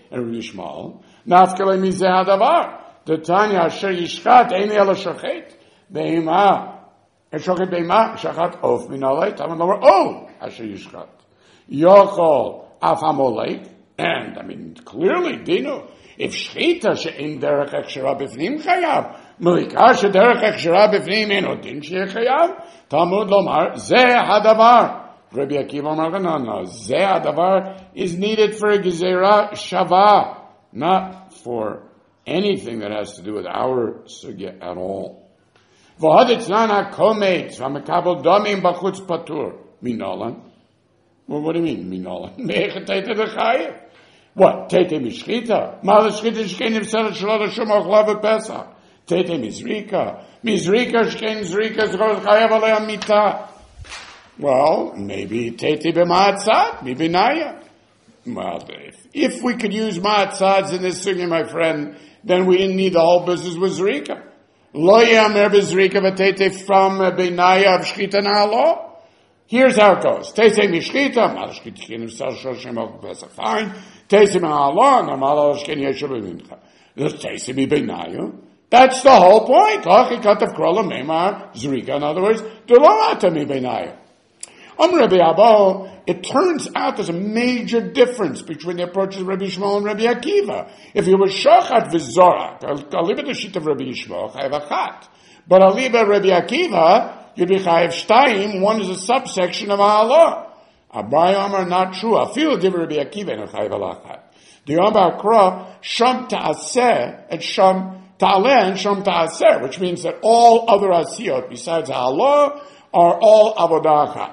and Rabbi Yishmael. Nafkele mizeh hadavar. The Tanya asher yishchat eini ela shochet beima shochet beima shachat of minalei tamad lomer oh asher yishchat yochol af hamolek. And I mean clearly dino if shchita she'in derech ekshera b'fnim chayav mulika she'derech ekshera b'fnim eno din she'e chayav Talmud lomar zeh hadavar. Rabbi Akiva Amar no, no. Zeh hadavar is needed for a gezerah shava, not for anything that has to do with our sugya at all. V'haditznan hakomet v'mekabel domim b'chutz patur minolan. Well, what do you mean minolan? Me'echet teite l'chayev. What? Teite mishchita? Ma l'shchita shkein nifseret shalot hashum ochlav v'pesach. Teite mizrika. Mizrika shkein zrika zchor chayev alei amita. Well, maybe Teti b'ma'atzad, maybe Naya. Well, if, if we could use ma'atzads in this sugya, my friend, then we didn't need the whole business with Zrika. Lo yamer b'Zrika v'Teti from B'naya of Shchita na'alo. Here's how it goes. Teti mishchita, mal shchita shkin v'sar shoshem of Pesach. Fine. Teti na'alo, normal shkin yeshu b'mincha. Teti b'B'naya. That's the whole point. Hachikat of krola meimar Zrika. In other words, d'lo mi b'Naya. Um, Rabbi Abba, it turns out there's a major difference between the approaches of Rabbi Yishmael and Rabbi Akiva. If you were shochat v'zorak, aliba the sheet of Rabbi Yishmael, chayav achat. But aliba Rabbi Akiva, you'd be chayav shtayim, one is a subsection of ha'alah. Abai Amar, not true. Afilu div Rabbi Akiva and chayav alachat. The Yom Ba'akra, sham ta'aseh, and sham ta'aleh, and sham ta'aseh, which means that all other asiyot besides ha'alah are all avodah achat.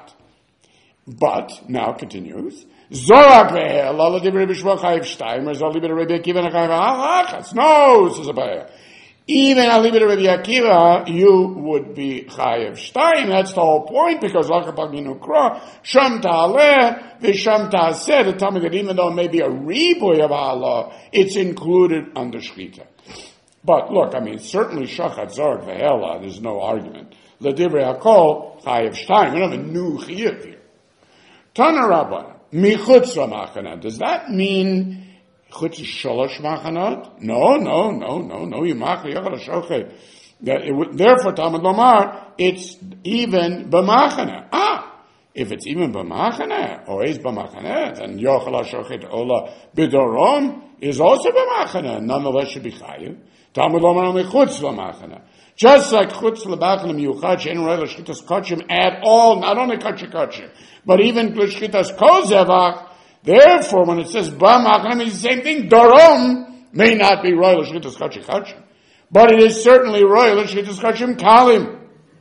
But, now continues, Zorak ve'eh, lala div Rabbi Yishmael chayiv shtayim, or zaliba Rabbi Akiva chayiv halachas. No, says Abaye. Even aliba Rabbi Akiva, you would be chayiv shtayim. That's the whole point, because lachapaginu kra, sham ta'aleh, v'sham ta'aseh, the Talmud that even though it may be a riboy of Allah, it's included under shchita. But look, I mean, certainly shachat zorak ve'eh, there's no argument. L'divrei hakol, chayiv shtayim. We don't have a new chiyuv here. Tana Rabba, michutz lamachanat. Does that mean chutz shalosh machanat? No, no, no, no, no. You mach yachal shochet. Therefore, Talmud Lomar, it's even b'machana. Ah, if it's even b'machana, or is b'machana, then yachal shochet ola b'dorom is also b'machana. Nonetheless, should be chayiv. Talmud Lomar michutz lamachana. Just like chutz l'bachana miyuchad she'en roy l'shchitas kachim at all, not only kachim kachim, but even l'shchitas kozevach. Therefore, when it says b'machana, it means the same thing. Dorom may not be roy l'shchitas kachim kachim, but it is certainly roy l'shchitas kachim kalim.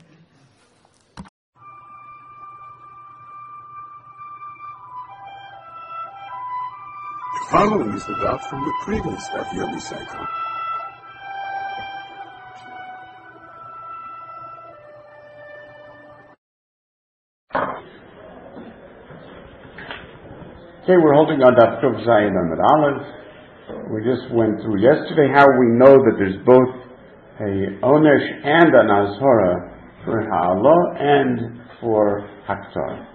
The following is the dot from the previous Daf Yomi cycle. Okay, we're holding on Daf Tov Zayin Amud Aleph. We just went through yesterday how we know that there's both a onesh and an azhora for ha'alah and for haktar.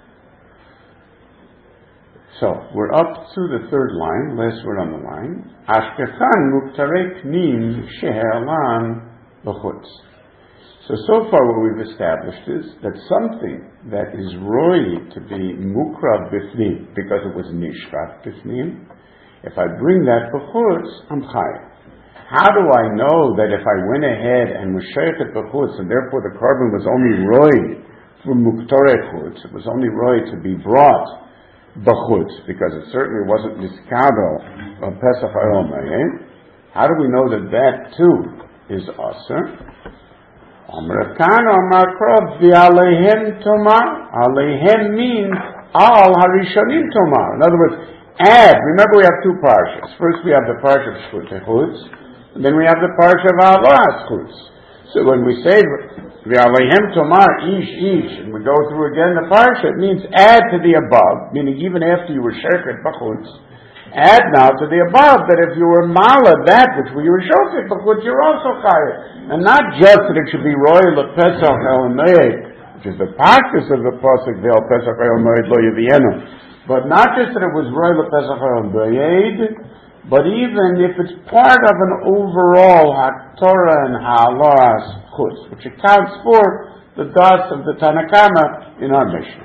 So we're up to the third line, last word on the line. Ashkechan muktarei pnim she'elan b'chutz. So, so far what we've established is that something that is roy to be mukrab bifnim, because it was nishkat bifnim, if I bring that b'chutz, I'm chayav. How do I know that if I went ahead and was sheichet b'chutz, and therefore the carbon was only roy for muktarei chutz, it was only roy to be brought b'chutz, because it certainly wasn't niskado of Pesach Hayom. How do we know that that too is aser? Amrekan Amar Krav v'aleihem tomar. Aleihem means al harishonim tomar. In other words, add. Remember, we have two parshas. First, we have the parsha of Shchutei Chutz, and then we have the parsha of Alas Chutz. So when we say v'aleihem tomar, ish ish, and we go through again the parsha, it means add to the above. Meaning, even after you were shechet b'chutz, add now to the above that if you were mala that which you were shochet b'chutz, you're also chayav. And not just that it should be royal of Pesach El Moed, which is the practice of the pasuk Ve'al Pesach El Moed Lo Yavienu, but not just that it was royal of Pesach El Moed, But even if it's part of an overall Torah and Ha'alas Chutz, which accounts for the das of the Tanakama in our Mishnah.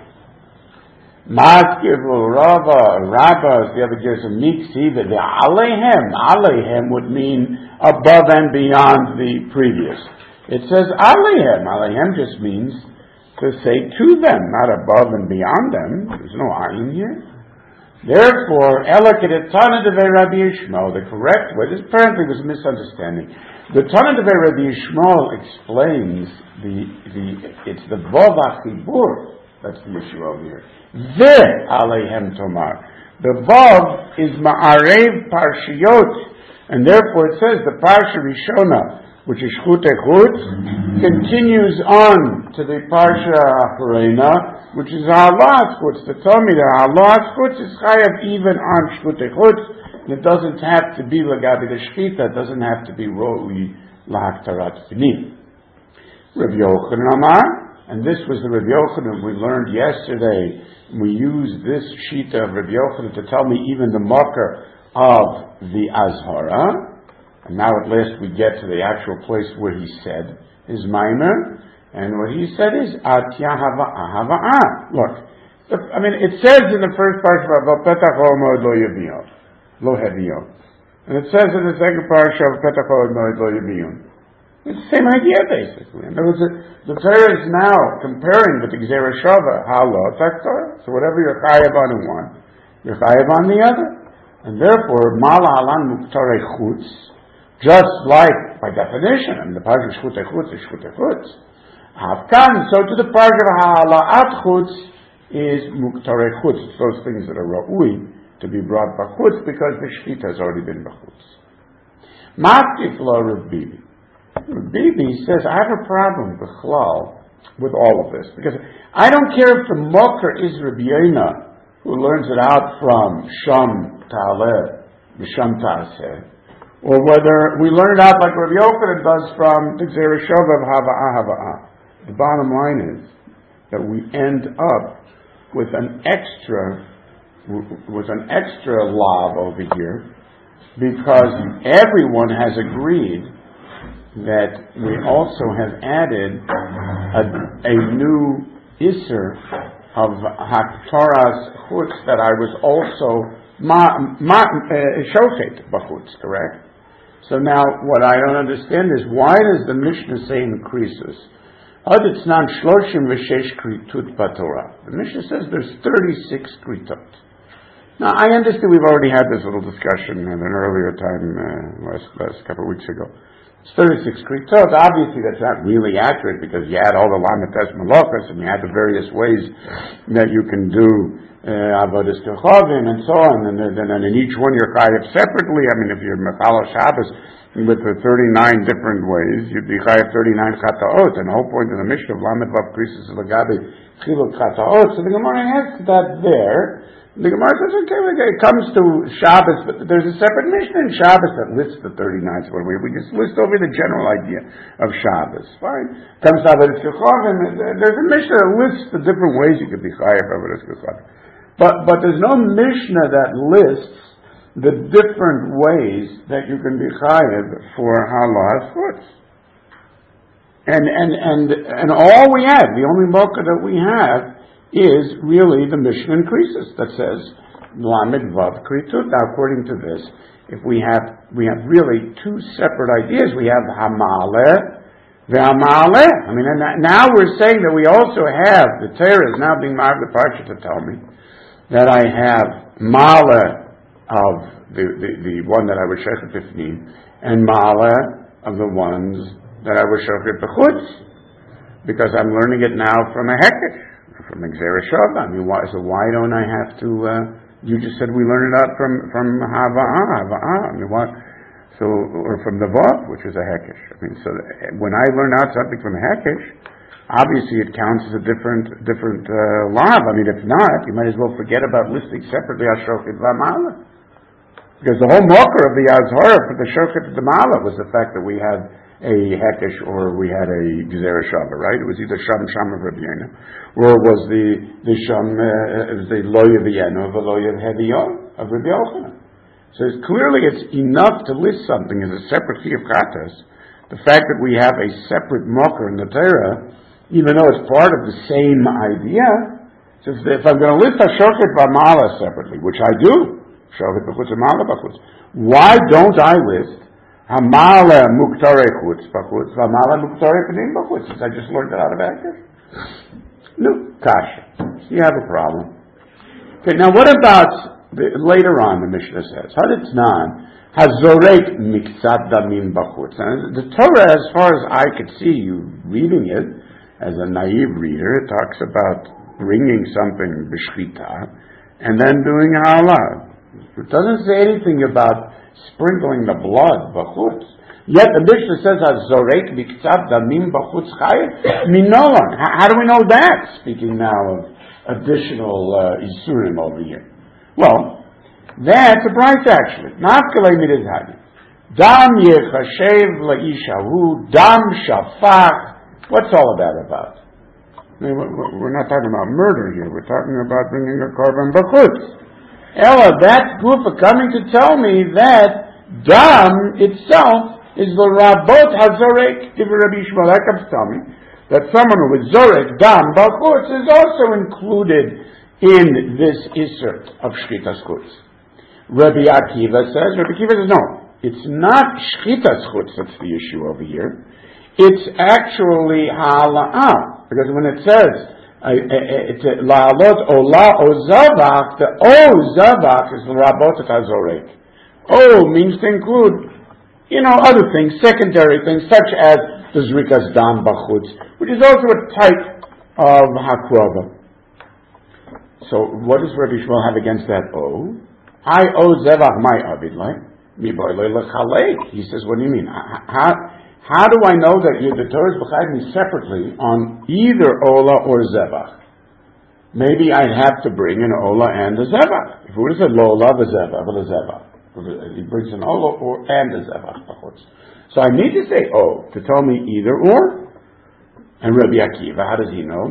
Maskivu, Rava, Rabbas, the other gives a mixi, that the Alehem, Alehem would mean above and beyond the previous. It says Alehem. Alehem just means to say to them, not above and beyond them. There's no ayin here. Therefore, Elakid Tana Devei Rabbi Yishmael, the correct way, this apparently was a misunderstanding. The Tana Devei Rabbi Yishmael explains the, the, it's the Vav HaChibur, that's the issue over here. Ve Alehem Tomar. The Vav is Ma'arev Parshiyot, and therefore it says the Parsha Rishona, which is Chutei Chutz, continues on to the Parsha Acharena, which is Ha'alas Chutz. To tell me that Ha'alas Chutz is chayav even on Chutei Chutz, and it doesn't have to be Lagabi the Shchita, it doesn't have to be Ro'i Lahaktarat Finim. Rabbi Yochanan Amar, and this was the Rabbi Yochanan we learned yesterday. We used this Shita of Rabbi Yochanan to tell me even the Makar of the Azhara. And now at last we get to the actual place where he said his maimer, and what he said is Atya Hava'a Hava'a. Look, I mean, it says in the first part of Petach Moed Lo Yavio, Lo Hevio, and it says in the second part of Petach Moed Lo Yaviyun. It's the same idea basically. And there was a, the Torah is now comparing with the Gzera Shava, Halo Taktor. So whatever you're chayav on in one, you're chayav on the other, and therefore Mala Alan Muktarei Chutz. Just like, by definition, I mean, the Parsha of Chutei Chutz is Chutei Chutz. Hafkan, so to the Parsha of Ha'ala'at Chutz is Muktarei Chutz. It's those things that are Ra'ui to be brought by Chutz because the Shechita has already been by Chutz. Matkif lo Rav Bibi. Rav Bibi says, I have a problem, B'chlal, with all of this. Because I don't care if the Mokar is Rabbi Yonah, who learns it out from Sham Ta'aleh, B'Sham Ta'aseh, or whether we learn it out like Rabbi Yochanan does from the Gzera Shava of Hava'ah Hava'ah. The bottom line is that we end up with an extra, with an extra lav over here, because everyone has agreed that we also have added a, a new Isser of Haktoras Chutz that I was also ma, ma, uh, Shochet B'chutz, correct? So now, what I don't understand is, why does the Mishnah say increases? The Mishnah says there's thirty-six kritot. Now, I understand we've already had this little discussion at an earlier time, uh, last, last couple of weeks ago. It's thirty-six kritot. Obviously, that's not really accurate, because you had all the Lamites Malachas, and you had the various ways that you can do Avodas Kechavim and so on, and then and in each one you're chayav separately. I mean, if you're Mechal Shabbos with the thirty-nine different ways, you'd be chayav thirty-nine chataot, and the whole point of the Mishnah of Lamed Vav Krisis Lagabi Chiluk chataot. So the Gemara has that there. The Gemara says, okay, it comes to Shabbos, but there's a separate Mishnah in Shabbos that lists the thirty-nine. So we, we just list over the general idea of Shabbos. Fine. Comes to Avodas Kechavim, there's a Mishnah that lists the different ways you could be chayav Avodas Kechavim. But but there's no Mishnah that lists the different ways that you can be chayav for Halas Chutz. And and and and all we have, the only mocha that we have, is really the Mishnah increases that says Lamed Vav Kritut. Now, according to this, if we have we have really two separate ideas. We have Hamaleh. Ve'amaleh. I mean, and now we're saying that we also have the Torah is now being marked the parsha to tell me that I have Mala of the, the, the one that I was Shechet B'fnim, and Mala of the ones that I was Shechet B'chutz, because I'm learning it now from a Hekesh, from a Gzera Shava. I mean, why, so why don't I have to, uh, you just said we learned it out from, from Hava'ah, Hava'ah, I mean, what, so, or from the Vav, which is a Hekesh. I mean, so when I learn out something from a Hekesh, obviously it counts as a different different uh, lav. I mean, if not, you might as well forget about listing separately Ashochet V'Amala. Because the whole mocker of the Azhara for the Shochet V'Amala was the fact that we had a Hekesh or we had a Gzera Shava, right? It was either Sham Sham of Rabbi Yonah, or it was the, the Sham, uh, it was the Loya V'Yeno, the Loya V'Heviyon of Rabbi Yochanan. So it's clearly it's enough to list something as a separate chiyuv chatas. The fact that we have a separate mocker in the Torah, even though it's part of the same idea. So if, if I'm going to list a shochet v'mala separately, which I do, shochet b'chutz v'mala b'chutz, why don't I list hamala muktare chutz b'chutz v'mala muktare p'nim b'chutz? Since I just learned it out of Akif. No, kasha. You have a problem. Okay, now what about the, later on the Mishnah says, Haditnan hazorek miktzat damim b'chutz. The Torah, as far as I could see you reading it, as a naive reader, it talks about bringing something b'shchita and then doing halah. It doesn't say anything about sprinkling the blood b'chutz. Yet the Mishnah says hazorek miktzat damim b'chutz chayev minolan. How do we know that? Speaking now of additional uh, isurim over here. Well, that's a price actually. Nafkalei midizhadi. Dam yechashev la'ishahu, dam shafach. What's all of that about? I mean, we're not talking about murder here. We're talking about bringing a korban b'chutz. Ella, that's gufa coming to tell me that dam itself is the rabot hazorek. Give Rabbi Yishmael, that comes to tell me that someone who is zorek dam b'chutz is also included in this isser of shchitas chutz. Rabbi Akiva says, Rabbi Akiva says, no, it's not shchitas chutz that's the issue over here. It's actually hala'ah. Because when it says, la'alot ola o zavach, the o zavach is the rabot hazorek. O means to include, you know, other things, secondary things, such as the zrikas dam b'chutz, which is also a type of hakrova. So what does Rabbi Yishmael have against that O? I O zevach my avid like mi boilei lechalek. He says, what do you mean? How how do I know that the Torah is b'chayv me separately on either ola or zevach? Maybe I'd have to bring an ola and a zevach. If we would have said lo ola v'zevach, but a zevach, he brings an ola or and a zevach. So I need to say O to tell me either or. And Rabbi Akiva, how does he know?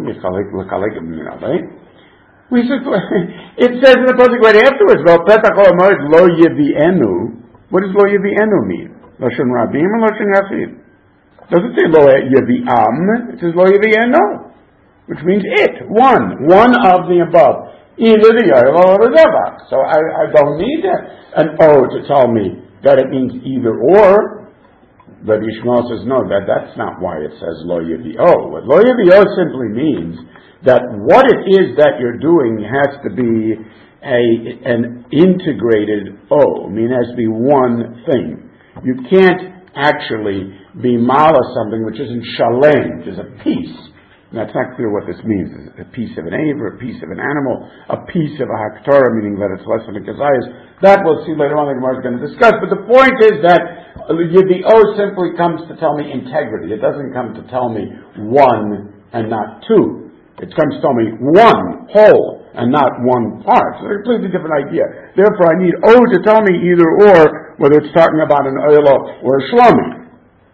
We said, it says in the pasuk right afterwards, "Well, petach ha'omer lo yevienu." What does lo yevienu mean? Lashon rabim or lashon yachid? Doesn't say lo yeviam. It says lo yevienu, which means it, one, one of the above, either the yoel or the zevach. So I, I don't need an o to tell me that it means either or. But Yishmael says no, that that's not why it says lo yevio. What lo yevio simply means that what it is that you're doing has to be a an integrated O. I mean, it has to be one thing. You can't actually be mala something which isn't shalem, which is a piece. And that's not clear what this means. Is it a piece of an aver, a piece of an animal, a piece of a haktorah, meaning that it's less than a kazayas. That we'll see later on, the Gemara is going to discuss. But the point is that the O simply comes to tell me integrity. It doesn't come to tell me one and not two. It comes to tell me one whole and not one part. So it's a completely different idea. Therefore, I need O to tell me either or, whether it's talking about an oilo or a shlomi.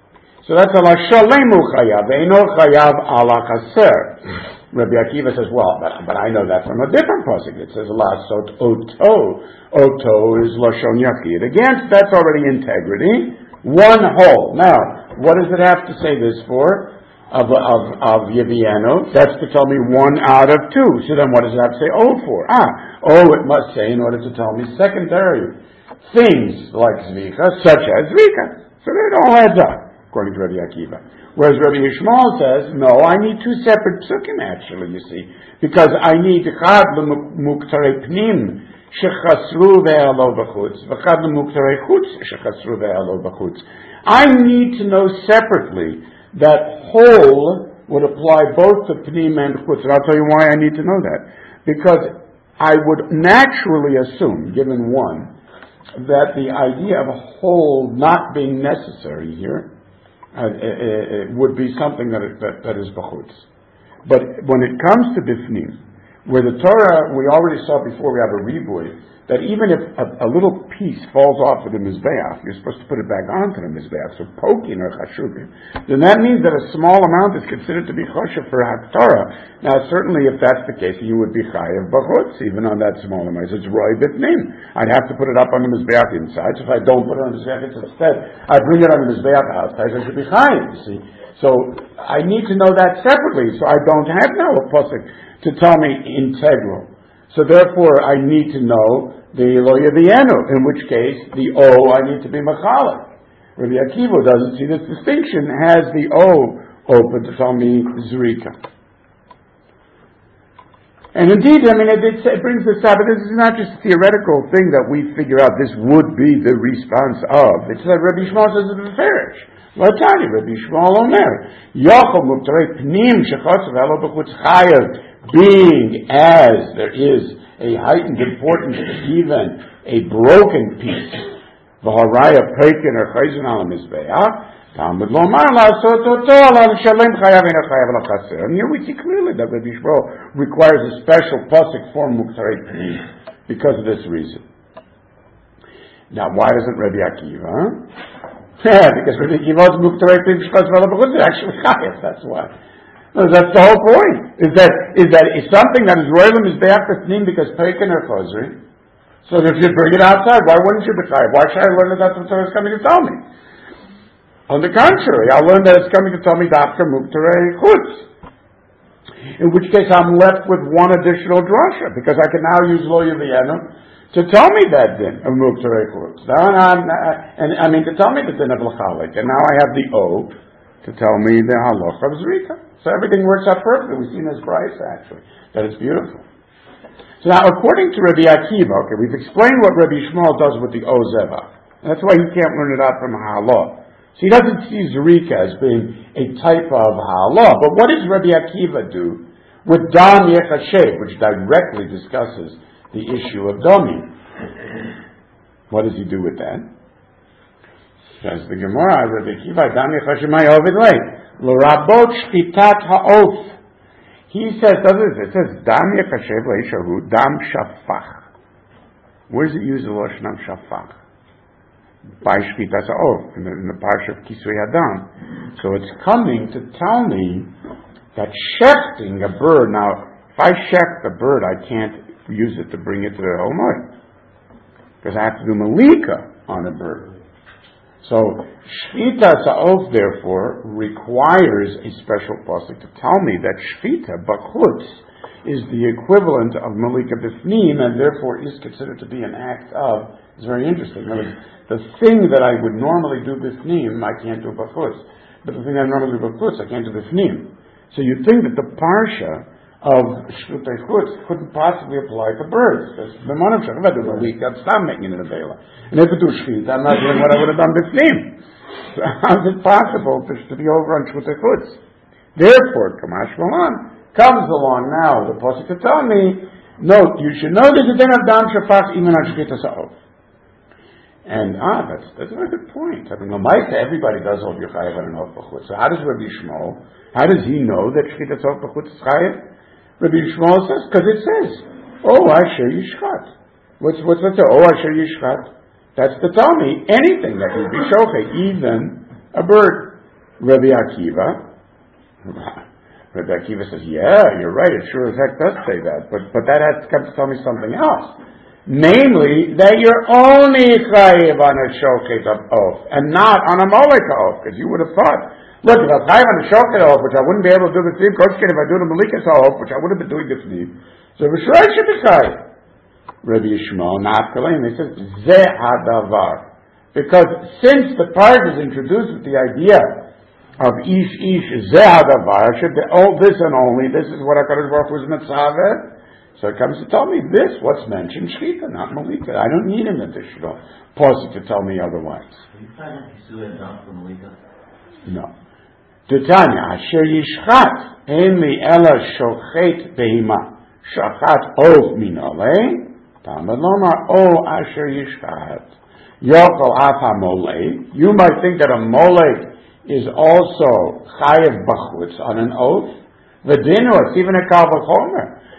So that's ala shalemu chayav, eino chayav ala chaser. Rabbi Akiva says, well, but, but I know that from a different pasuk. It says la sot oto. Oto is lashon yachid. Again, that's already integrity. One whole. Now, what does it have to say this for? Of, of, of Yeviano, that's to tell me one out of two. So then what does it have to say O for? Ah, O it must say in order to tell me secondary things like Zvika, such as Zvika. So it all adds up, according to Rabbi Akiva. Whereas Rabbi Yishmael says, no, I need two separate psukim actually, you see, because I need Chad l'muktare pnim shechasru ve'alo b'chutz, v'chad l'muktare chutz shechasru ve'alo b'chutz. I need to know separately that whole would apply both to pnim and chutz. And I'll tell you why I need to know that. Because I would naturally assume, given one, that the idea of a whole not being necessary here uh, uh, uh, would be something that, that, that is b'chutz. But when it comes to bifnim, Where the Torah, we already saw before we have a ribuy, that even if a, a little piece falls off of the Mizbeach, you're supposed to put it back onto the Mizbeach, so poking or chashuvim, then that means that a small amount is considered to be choshev for Haftarah. Now, certainly if that's the case, you would be chayev b'chutz, even on that small amount. It's roi b'pnim. I'd have to put it up on the Mizbeach inside, so if I don't put it on the Mizbeach instead, I bring it on the Mizbeach outside, so I should be chayev, you see. So, I need to know that separately, so I don't have now a pasuk to tell me integral. So therefore, I need to know the lo yavienu, in which case the O I need to be machalik. Rabbi Akiva doesn't see this distinction, has the O open to tell me zrika. And indeed, I mean, it, it, it brings this up, but this is not just a theoretical thing that we figure out this would be the response of. It's that Rabbi Shmuel says in the Farish. Latani, Rabbi Shmuel Omer, Yochel Muktarei Pnim Shechotzav Elo B'chutz Chayav, being as there is a heightened importance to even a broken piece, v'haraya peikin or chayzin al mizbeach, Talmud lomar la'asot oto al shalem chayav ina chayav l'chaser. And here we see clearly that Rabbi Shmuel requires a special pasuk for muktarei pnim because of this reason. Now, why doesn't Rabbi Akiva? Yeah, because Rabbi Akiva is muktarei pnim shchotz v'ala b'chutz, actually chayav. That's why. No, that's the whole point. Is that is that it's something that is roilim is be'achasnim because peikin or chozri. So if you bring it outside, why wouldn't you be chayav? Why should I learn that that's what Torah is coming to tell me? On the contrary, I'll learn that it's coming to tell me dafka muktarei chutz. In which case, I'm left with one additional drasha because I can now use lo yavienu to tell me that din of muktarei chutz. Now, I'm, and I mean to tell me the din of l'chalik, and now I have the o to tell me the halacha of zrika. So everything works out perfectly. We've seen this price, actually, that it's beautiful. So now, according to Rabbi Akiva, okay, we've explained what Rabbi Shmuel does with the Ozeva. That's why he can't learn it out from Ha'alah. So he doesn't see Zerika as being a type of Ha'alah. But what does Rabbi Akiva do with Dam Yechashev, which directly discusses the issue of Dami? What does he do with that? Says the Gemara, Rabbi Akiva, Dam Yechashev ma'yovid lei. L'rabot shchitat ha'of. He says, does it? It says, Dam yechashev le'ishahu, dam shafach. Where does it use the lashon dam shafach? By shchitas ha'of, in the, in the parsha of Kisvei Adam. So it's coming to tell me that shechting a bird, now, if I shecht a bird, I can't use it to bring it to the Homoy. Because I have to do malika on a bird. So, Shvita Sa'of, therefore, requires a special pasuk to tell me that Shvita, B'chutz, is the equivalent of Malika B'fnim, and therefore is considered to be an act of, it's very interesting. In other words, the thing that I would normally do B'fnim, I can't do B'chutz. But the thing I normally do B'chutz, I can't do B'fnim. So you'd think that the Parsha of Shvutei Chutz couldn't possibly apply to birds. Because the Monim Shach, if I do Malika, I'd stop making it a Bela. And if I do Shvita, I'm not doing what I would have done B'fnim. So how is it possible to be over on Shvutei Chutz? Therefore, Kamash Malan comes along now, the pasuk to tell me, note, you should know there's a din of Dam Shafach even on Shvita Sa'of. And, ah, that's, that's a very good point. I mean, Lamaita, everybody does hold Yochayev on an Of B'chutz. So how does Rabbi Shmuel, how does he know that Shvita Sa'of B'chutz is Chayev? Rabbi Shmuel says, because it says, oh, Asher Yishchat. What's, what's that say? Oh, Asher Yishchat. That's to tell me anything that would be shochet, even a bird. Rabbi Akiva, Rabbi Akiva says, yeah, you're right, it sure as heck does say that, but, but that has to come to tell me something else. Namely, that you're only chayiv on a shochet of oath, and not on a moleka oath, because you would have thought, look, if I was chayiv on a shochet oath, which I wouldn't be able to do the sleep, Koshkin, if I do the malikas oath, which I would have been doing the sleep, so the sure I should be chayiv. Rabbi Yishmael, not Kalim, he says, Ze hadavar. Because since the part is introduced with the idea of ish ish ze hadavar, should be oh, this and only, this is what HaKadosh Baruch Hu is mitzvah. So it comes to tell me this, what's mentioned, Shchita, not Malika. I don't need an additional pasuk to tell me otherwise. Are you trying to pursue it not for Malika? No. Titania, Asher Yishchat, Ein li ela shochet behima, shachat ov min olei, Talmud lomar, O Asher Yishchat, Yokol af ha-molei. You might think that a molei is also chayev b'chutz on an oath. V'dinu, it's even a kal v'chomer.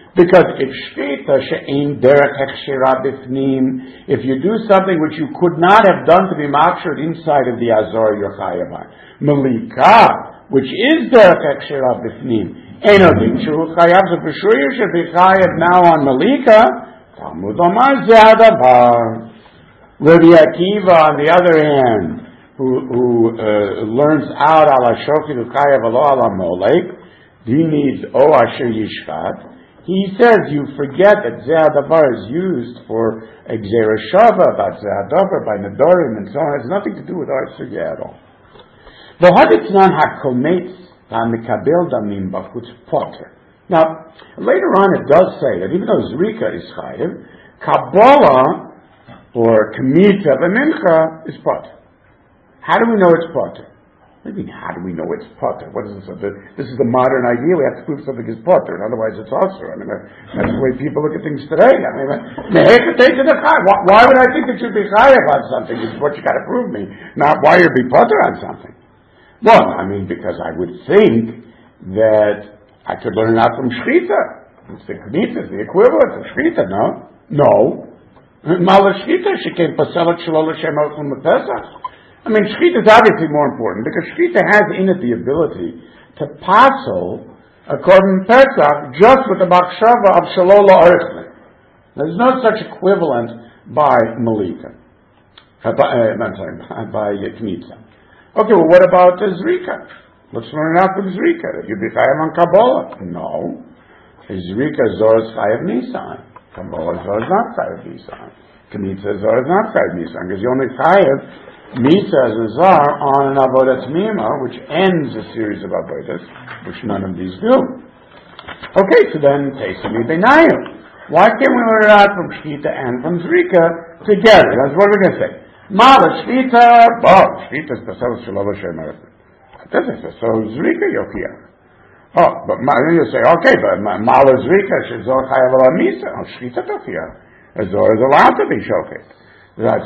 Because if shchita she'ein derech hechshira bifnim, if you do something which you could not have done to be makshir inside of the azor, you're chayav. Malika, which is derech hechshira bifnim, eno dikshu chayav. So for sure you should be chayav now on malika. Talmud omar ze'adavar. Rabbi Akiva, on the other hand, who, who uh, learns out ala shokid uchayav alo ala molek, he needs o asher yishchat. He says you forget that Ze'adavar is used for Exera Shava, about Ze'adavar, by Nadorim, and so on. It has nothing to do with our Sugya at all. V'haditznan ha'kometz ha'mekabel damim b'chutz potter. Now, later on it does say that even though Zrika is chayiv, Kabbalah, or Kmitza v'mincha, is potter. How do we know it's potter? What do you mean, how do we know it's potter? What is this? This is the modern idea. We have to prove something is potter, otherwise it's also. I mean, that's the way people look at things today. I mean, why would I think it should be chayav on something? It's what you got to prove me, not why you'd be potter on something. Well, I mean, because I would think that I could learn out from shchita. It's the kmitza, the equivalent of shchita. No, no. Mala shchita, she came paselat shalol l'shem ochum Pesach. I mean, shchita is obviously more important because shchita has in it the ability to passel according to Pesach just with the machshava of shalol la'orchli. There's no such equivalent by malika. Uh, by, uh, I'm sorry, by uh, kmitza. Okay, well, what about uh, zrika? Let's learn out from zrika. That you be chayav on Kabbalah. No, zrika zor is chayav nisan. Kabbalah zor is not chayav nisan. Kmitza zor is not chayav nisan because you only chayav Misa as a zar on an avodas mima, which ends a series of avodas, which none of these do. Okay, so then Tesami Benayim. Why can't we learn it out from Shchita and from Zrika together? That's what we're going to say. Mala Shchita, Bob, Shchita is Pasel Shalom Hashem. This is so Zrika Yokia. Oh, but you say, okay, but Mala Zrika, Shizor Chayav Ala Misa, oh, Shchita Tokia. Azor is allowed to be Shokit. Each one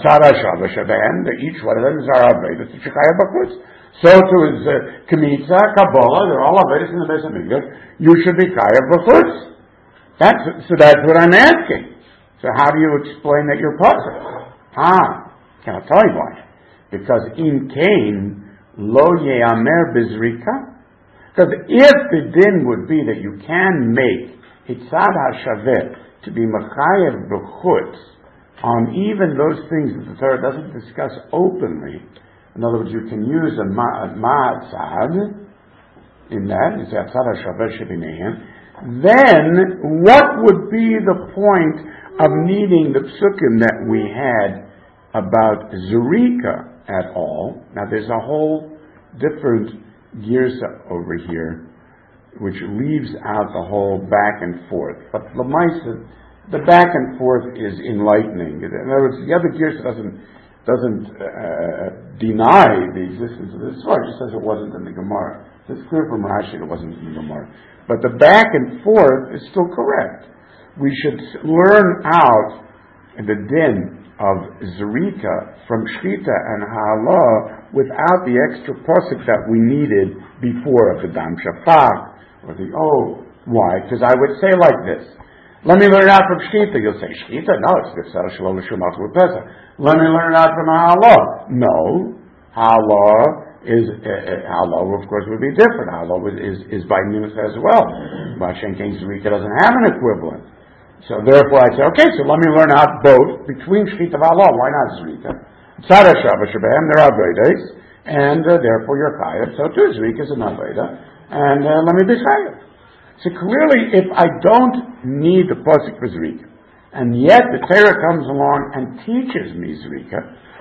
of them is our Avedas to Shechaya B'chutz. So to his uh, Kmitza, Kabbalah, they're all Avedas in the Beis HaMikdash. You should be Chaya B'chutz. That's so. That's what I'm asking. So how do you explain that you're potter? Ah, can I tell you why? Because in Cain lo ye'amer bizrika. Because if the din would be that you can make hitzad hashaveh to be Mechayev B'chutz on even those things that the Torah doesn't discuss openly. In other words, you can use a ma'atzad in that, it's atzad ha-shaveh shebinehem. Then, what would be the point of needing the psukim that we had about Zerika at all? Now, there's a whole different girsa over here, which leaves out the whole back and forth. But Lamaisa, the back and forth is enlightening. In other words, the other girsa doesn't doesn't uh, deny the existence of this. Well, it just says it wasn't in the Gemara. It's clear from Rashi it wasn't in the Gemara. But the back and forth is still correct. We should learn out the din of Zerika from Shchita and Ha'alah without the extra posik that we needed before of the Dam Shafach or the O. Why? Because I would say like this. Let me learn out from Shchita. You'll say, Shchita? No, it's Gifsar Shalom L'Shumach L'Pesach. Let me learn out from Ha'alah. No. Ha'alah is, uh, Ha'alah of course would be different. Ha'alah is, is by Nimus as well. Mashen King Zerika doesn't have an equivalent. So therefore I say, okay, so let me learn out both between Shchita and Ha'alah. Why not Zerika? Tzad HaShavah Shebehem, they're Avedas, and uh, therefore you're Chayav. So too, Zerika is an Aveda, and uh, let me be Chayav. So clearly, if I don't need the pasuk for Zrika, and yet the Torah comes along and teaches me Zrika,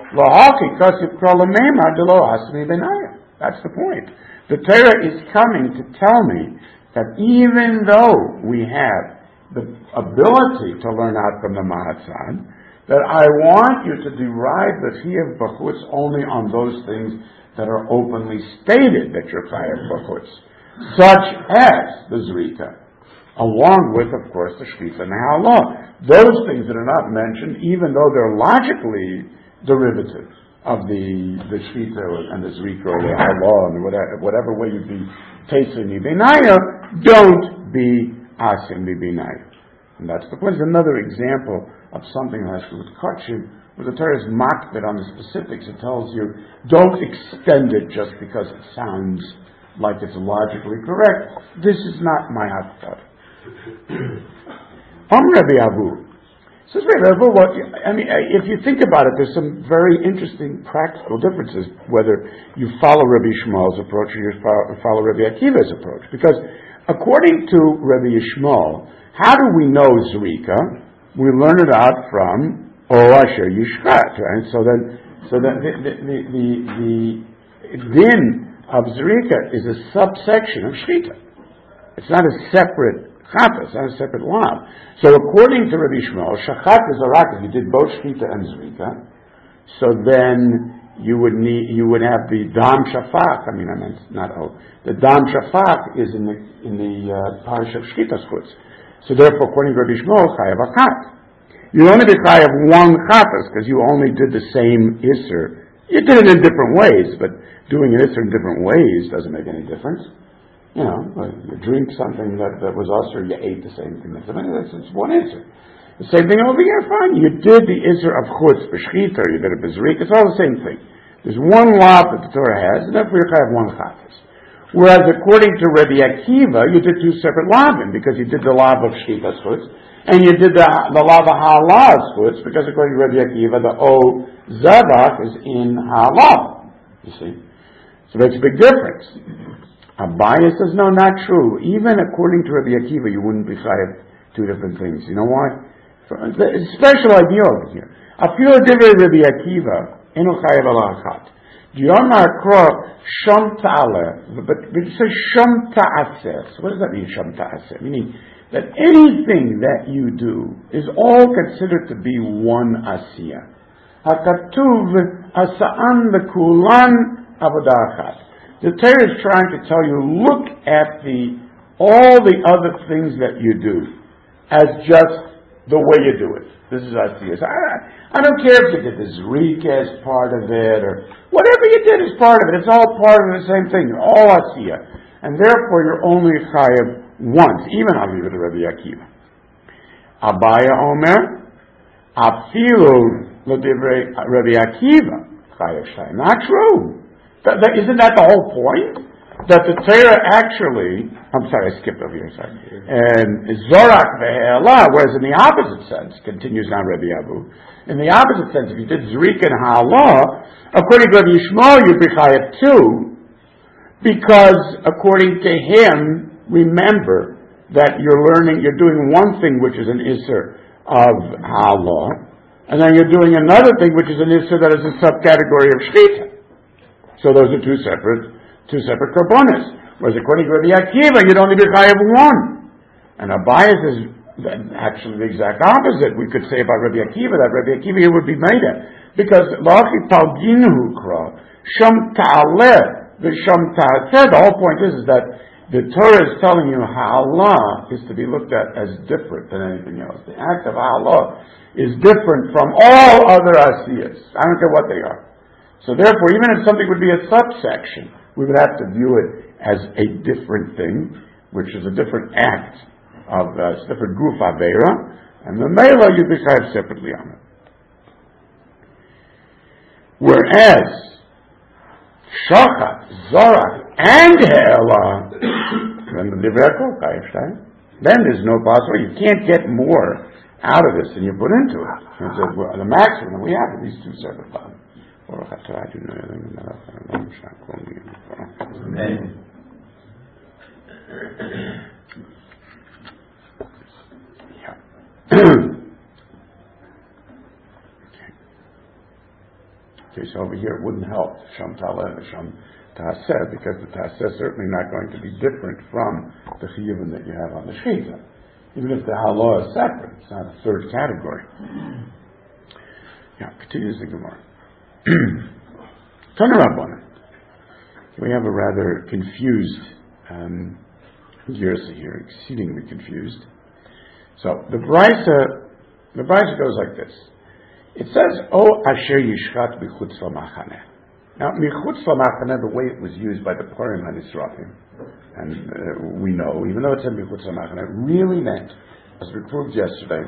that's the point. The Torah is coming to tell me that even though we have the ability to learn out from the Mahatzad, that I want you to derive the Chiyuv B'chutz only on those things that are openly stated that you're Chiyuv B'chutz, such as the Zrika, along with, of course, the Shchita and the Ha'alah. Those things that are not mentioned, even though they're logically derivative of the the Shchita and the Zrika or the Ha'alah, and whatever, whatever way you be tasting the Binaya, don't be Asim the Binaya. And that's the point. It's another example of something that has to do with kachim, where the Torah is mocked on the specifics. It tells you, don't extend it just because it sounds like it's logically correct. This is not my haftar. Am Rabbi Avu. Says Rabbi Avu, what, I mean, if you think about it, there's some very interesting practical differences whether you follow Rabbi Yishmael's approach or you follow Rabbi Akiva's approach. Because according to Rabbi Yishmael, how do we know Zrika? We learn it out from O Asher Yishkat, right? So then, so then the the the, the, the din of Zrika is a subsection of Shchita. It's not a separate chata, it's not a separate lav. So according to Rabbi Yishmael, Shachat is a rak, if you did both Shchita and Zrika, so then you would need, you would have the Dam Shafach, I mean, I meant not O, the Dam Shafach is in the, in the uh, parish of Shchita Schutz. So therefore, according to Rabbi Yishmael, chayav achat. You only be chayav one chatas because you only did the same isser. You did it in different ways, but doing an isser in different ways doesn't make any difference. You know, you drink something that, that was usher, you ate the same thing. That's it's one isser. The same thing over here, fine. You did the isser of chutz b'shchita, or you did a b'zrik. It's all the same thing. There's one law that the Torah has, and therefore you chayav one chatas. Whereas according to Rabbi Akiva, you did two separate lavim, because you did the lav of Shchita Schutz, and you did the, the lav of Ha'alav Schutz, because according to Rabbi Akiva, the O Zavach is in Ha'alav. You see? So that's a big difference. Abaye says, no, not true. Even according to Rabbi Akiva, you wouldn't be chayav two different things. You know why? For, the special idea over here. Afilo divrei Rabbi Akiva, eno chayav ala achat. Yomar Kro Shom Ta'ale, but it says Shom Ta'aseh. So what does that mean, Shom Ta'aseh? Meaning that anything that you do is all considered to be one Asiyah. HaKatuv Asa'an Bekulan Avodah Achat. The Torah is trying to tell you, look at the all the other things that you do as just the way you do it. This is Asiyah. So I, I don't care if you did the Zrika as part of it, or whatever you did is part of it. It's all part of the same thing. You're all Asiyah. And therefore you're only chayav once. Even I'll leave it to Rabbi Akiva. Abaya Omer, Afilu L'divrei Rabbi Akiva, chayav shtayim. Not true. That, that, isn't that the whole point? That the Torah actually, I'm sorry, I skipped over here, sorry. And Zorak ve'elah, whereas in the opposite sense, continues now Rabbi Abu, in the opposite sense, if you did Zrika and Ha'alah, according to Rabbi Yishmael, you'd be chayav too, because according to him, remember that you're learning, you're doing one thing which is an Isser of Ha'alah, and then you're doing another thing which is an Isser that is a subcategory of Shchita. So those are two separate Two separate karbonis. Whereas according to Rabbi Akiva, you'd only be chayav one. And Abaye is actually the exact opposite. We could say about Rabbi Akiva that Rabbi Akiva here would be made it. Because Lachi Talginu Kra, Shom Ta'aleh, the Shom Ta'aseh, the whole point is, is that the Torah is telling you Ha'alah is to be looked at as different than anything else. The act of Ha'alah is different from all other Asiyas. I don't care what they are. So therefore, even if something would be a subsection, we would have to view it as a different thing, which is a different act of a uh, different guf avera, and the mela you'd be chayav separately on it. Whereas shachat, zorach, and he'elah, then the divrei hakol chayav shtayim. Then there's no possible. You can't get more out of this than you put into it. And so, well, the maximum we have are these two separate things. Amen. Okay, so over here it wouldn't help Sham Taleh and Sham Ta'aseh, because the Ta'aseh is certainly not going to be different from the Chiyuvim that you have on the Shechita. Even if the Halah is separate, it's not a third category. Yeah, continues the Gemara. Turn around on it. We have a rather confused um, Girsa here, exceedingly confused. So the Brisa, the Brisa goes like this. It says, "O asher yishchat b'chutz l'machaneh." Now, b'chutz l'machaneh, the way it was used by the Purim and Israfim, and uh, we know, even though it said b'chutz l'machaneh, really meant as we proved yesterday,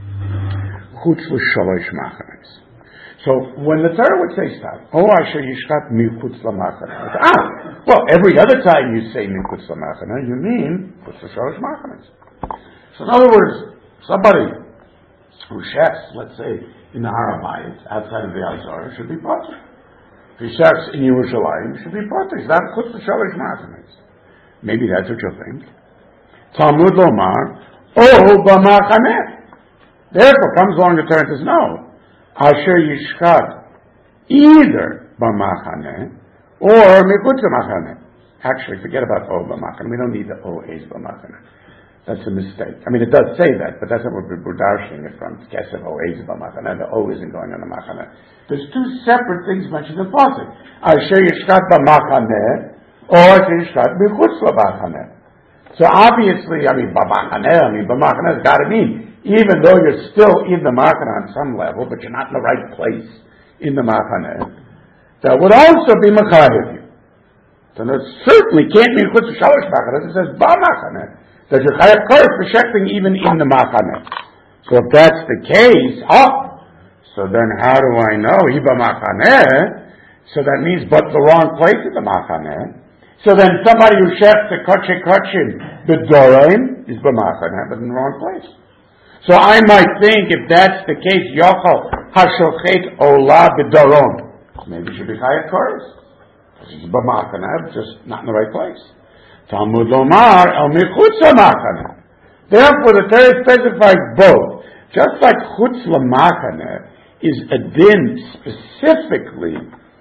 chutz l'shalosh machanes. So when the Torah would say stuff, oh, asher yishkat michutz l'machane. Ah, well, every other time you say michutz l'machane, you mean chutz l'shalosh machanes. So in other words, somebody who chefs, let's say, in the Har HaBayit, outside of the Azor, should be potter. If he chefs in Yerushalayim, should be potter. He's not chutz l'shalosh machanes. Maybe that's what you think. Talmud lomar, oh, b'machaneh. Therefore, comes along the Torah and says, no. Asher yishkat, either b'machaneh or michutz l'machaneh. Actually, forget about o b'machaneh. We don't need the o is b'machaneh. That's a mistake. I mean, it does say that, but that's not what we're darshing it from. Kesef o is b'machaneh. The o isn't going on the machaneh. There's two separate things mentioned in the pasuk. Asher yishkat b'machaneh or asher yishkat michutz l'machaneh. So obviously, I mean, b'machaneh, I mean, b'machaneh has got to mean even though you're still in the machaneh on some level, but you're not in the right place in the machaneh, that would also be machayev you. So it certainly can't mean chutz l'shalosh machaneh. It says b'machaneh that you're chayav koros b'shechting even in the machaneh. So if that's the case, oh, so then how do I know he b'machaneh? So that means but the wrong place in the machaneh. So then somebody who chefs a kotche kotchin b'doraim is b'machaneh, but in the wrong place. So I might think if that's the case, Yochel Hashochet Ola B'Daron. Maybe it should be Chayat Koros. This is B'Machaneh, just not in the right place. Talmud Lomar El Michutz L'Machaneh. Therefore, the Torah specifies both. Just like Chutz L'Machaneh is a din specifically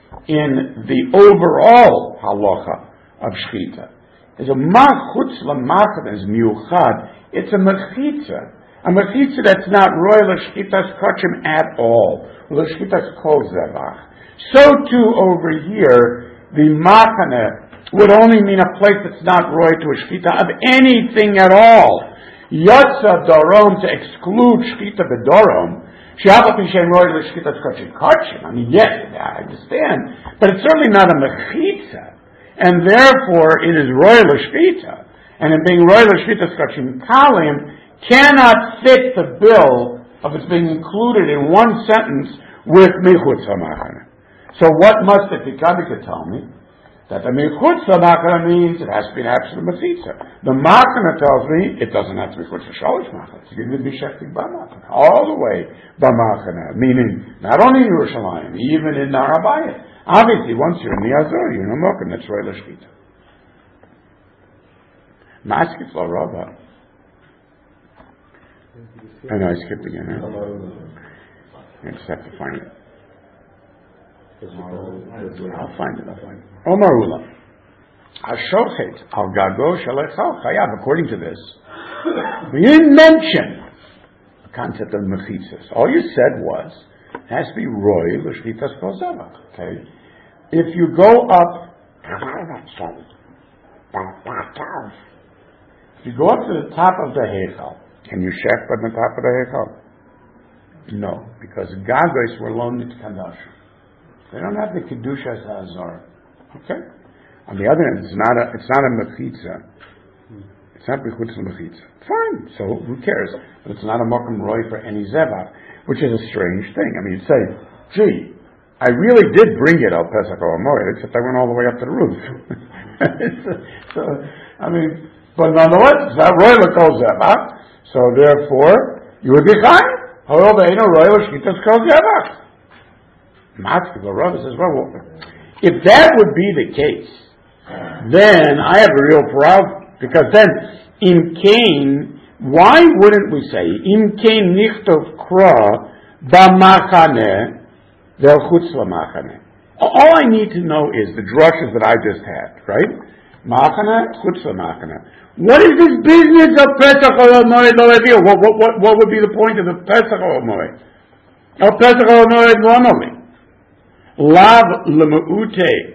in the overall halacha of Shechita. As a Chutz L'Machaneh is miuchad, it's a mechitza. A mechitza that's not royal l'shchitas kachim at all, l'shchitas kol zevach. So too over here, the machaneh would only mean a place that's not royal to a shchita of anything at all. Yotza darom to exclude shchita b'darom. She'avat mishem royal l'shchitas kachim kachim. I mean, yes, I understand, but it's certainly not a mechitza, and therefore it is royal l'shchita. And in being royal l'shchitas kachim kalim, cannot fit the bill of its being included in one sentence with michutz hamachaneh. So what must it become? You could tell me that the michutz hamachaneh means it has to be an absolute mechitza. The machaneh tells me it doesn't have to be chutz l'shalosh machaneh. It's going to be shechting b'machaneh, all the way b'machaneh, meaning not only in Yerushalayim, even in the Har HaBayit. Obviously, once you're in the Azor, you're in the Mokum, that's royal l'shchita. Maskif lo Rava. I know, I skipped again. Huh? I just have to find it. I'll find it, I'll find it. Omar Ula. Hashochet al gago shalechal chayav. According to this, we didn't mention the concept of mechitzas. All you said was, it has to be roy l'shchitas kol zevach. Okay? If you go up, if you go up to the top of the heichal, can you shech on the top of the heichal? No, because gagos were loaned to Kadash. They don't have the Kedushas Hazar. Okay? On the other hand, it's not a, it's not a mechitza. It's not bechutz mechitza. Fine, so who cares? But it's not a mokum roy for any zevach, which is a strange thing. I mean, you'd say, gee, I really did bring it al Pesach or Moed, except I went all the way up to the roof. so, so, I mean, but nonetheless, it's not roy l'kol zevach. So therefore, you would be chayav. However, ain't no royal shchitas kol zevach. Matzke, the Rava says, well, if that would be the case, then I have a real problem, because then in Cain, why wouldn't we say in Cain nichtov kra b'machaneh vel chutz l'machaneh? All I need to know is the drushes that I just had, right? Machaneh, chutz l'machaneh. What is this business of Pesach or Moed lo Levi? What, what, what, what would be the point of the Pesach or Moed? Of Pesach or Moed normally. Lav lemeute